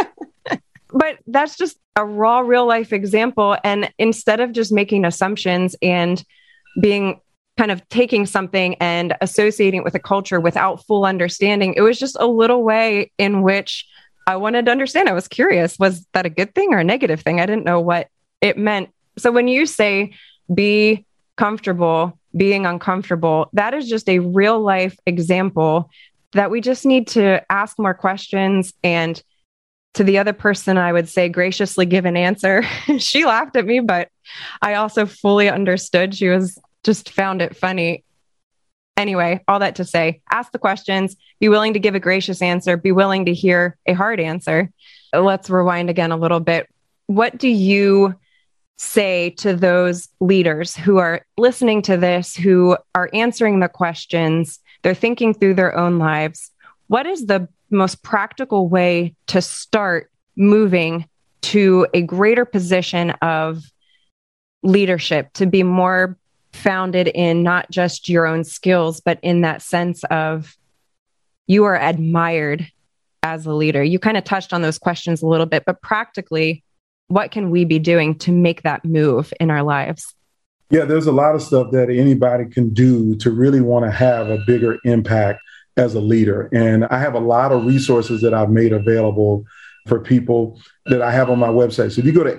Speaker 3: But that's just a raw, real life example. And instead of just making assumptions and being kind of taking something and associating it with a culture without full understanding, it was just a little way in which I wanted to understand. I was curious, was that a good thing or a negative thing? I didn't know what it meant. So when you say be comfortable being uncomfortable, that is just a real life example that we just need to ask more questions, and to the other person, I would say graciously give an answer. She laughed at me, but I also fully understood. She was just found it funny. Anyway, all that to say, ask the questions, be willing to give a gracious answer, be willing to hear a hard answer. Let's rewind again a little bit. What do you say to those leaders who are listening to this, who are answering the questions, they're thinking through their own lives? What is the most practical way to start moving to a greater position of leadership, to be more founded in not just your own skills, but in that sense of you are admired as a leader? You kind of touched on those questions a little bit, but practically, what can we be doing to make that move in our lives?
Speaker 1: Yeah, there's a lot of stuff that anybody can do to really want to have a bigger impact as a leader. And I have a lot of resources that I've made available for people that I have on my website. So if you go to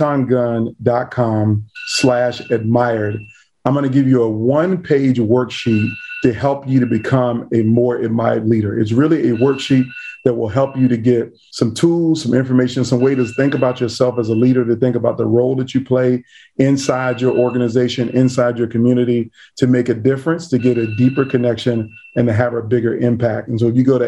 Speaker 1: antongunn.com/admired, I'm going to give you a 1-page worksheet to help you to become a more admired leader. It's really a worksheet that will help you to get some tools, some information, some way to think about yourself as a leader, to think about the role that you play inside your organization, inside your community, to make a difference, to get a deeper connection, and to have a bigger impact. And so if you go to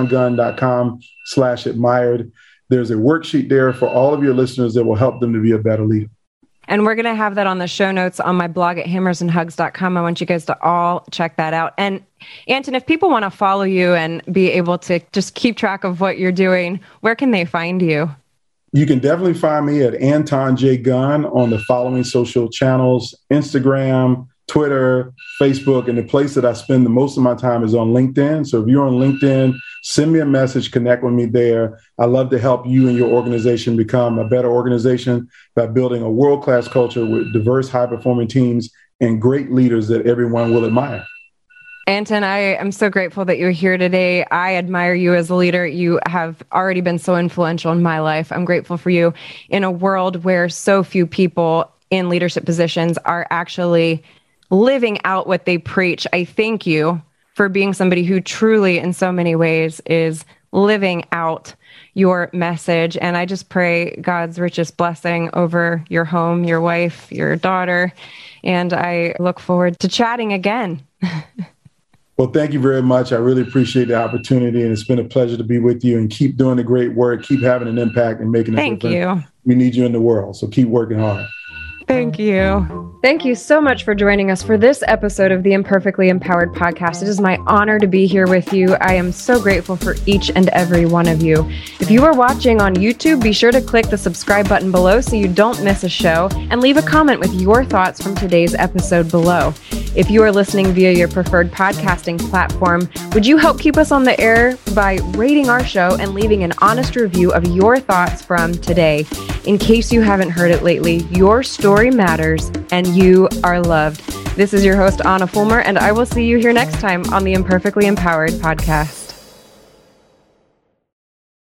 Speaker 1: antongunn.com/admired, there's a worksheet there for all of your listeners that will help them to be a better leader.
Speaker 3: And we're going to have that on the show notes on my blog at hammersandhugs.com. I want you guys to all check that out. And Anton, if people want to follow you and be able to just keep track of what you're doing, where can they find you?
Speaker 1: You can definitely find me at Anton J. Gunn on the following social channels: Instagram, Twitter, Facebook, and the place that I spend the most of my time is on LinkedIn. So if you're on LinkedIn, send me a message, connect with me there. I love to help you and your organization become a better organization by building a world-class culture with diverse, high-performing teams and great leaders that everyone will admire.
Speaker 3: Anton, I am so grateful that you're here today. I admire you as a leader. You have already been so influential in my life. I'm grateful for you in a world where so few people in leadership positions are actually living out what they preach. I thank you for being somebody who truly, in so many ways, is living out your message. And I just pray God's richest blessing over your home, your wife, your daughter. And I look forward to chatting again.
Speaker 1: Well, thank you very much. I really appreciate the opportunity, and it's been a pleasure to be with you. And keep doing the great work. Keep having an impact and making a difference.
Speaker 3: Thank you.
Speaker 1: We need you in the world, so keep working hard.
Speaker 3: Thank you. Thank you so much for joining us for this episode of the Imperfectly Empowered podcast. It is my honor to be here with you. I am so grateful for each and every one of you. If you are watching on YouTube, be sure to click the subscribe button below so you don't miss a show, and leave a comment with your thoughts from today's episode below. If you are listening via your preferred podcasting platform, would you help keep us on the air by rating our show and leaving an honest review of your thoughts from today? In case you haven't heard it lately, your story matters and you are loved. This is your host, Anna Fulmer, and I will see you here next time on the Imperfectly Empowered podcast.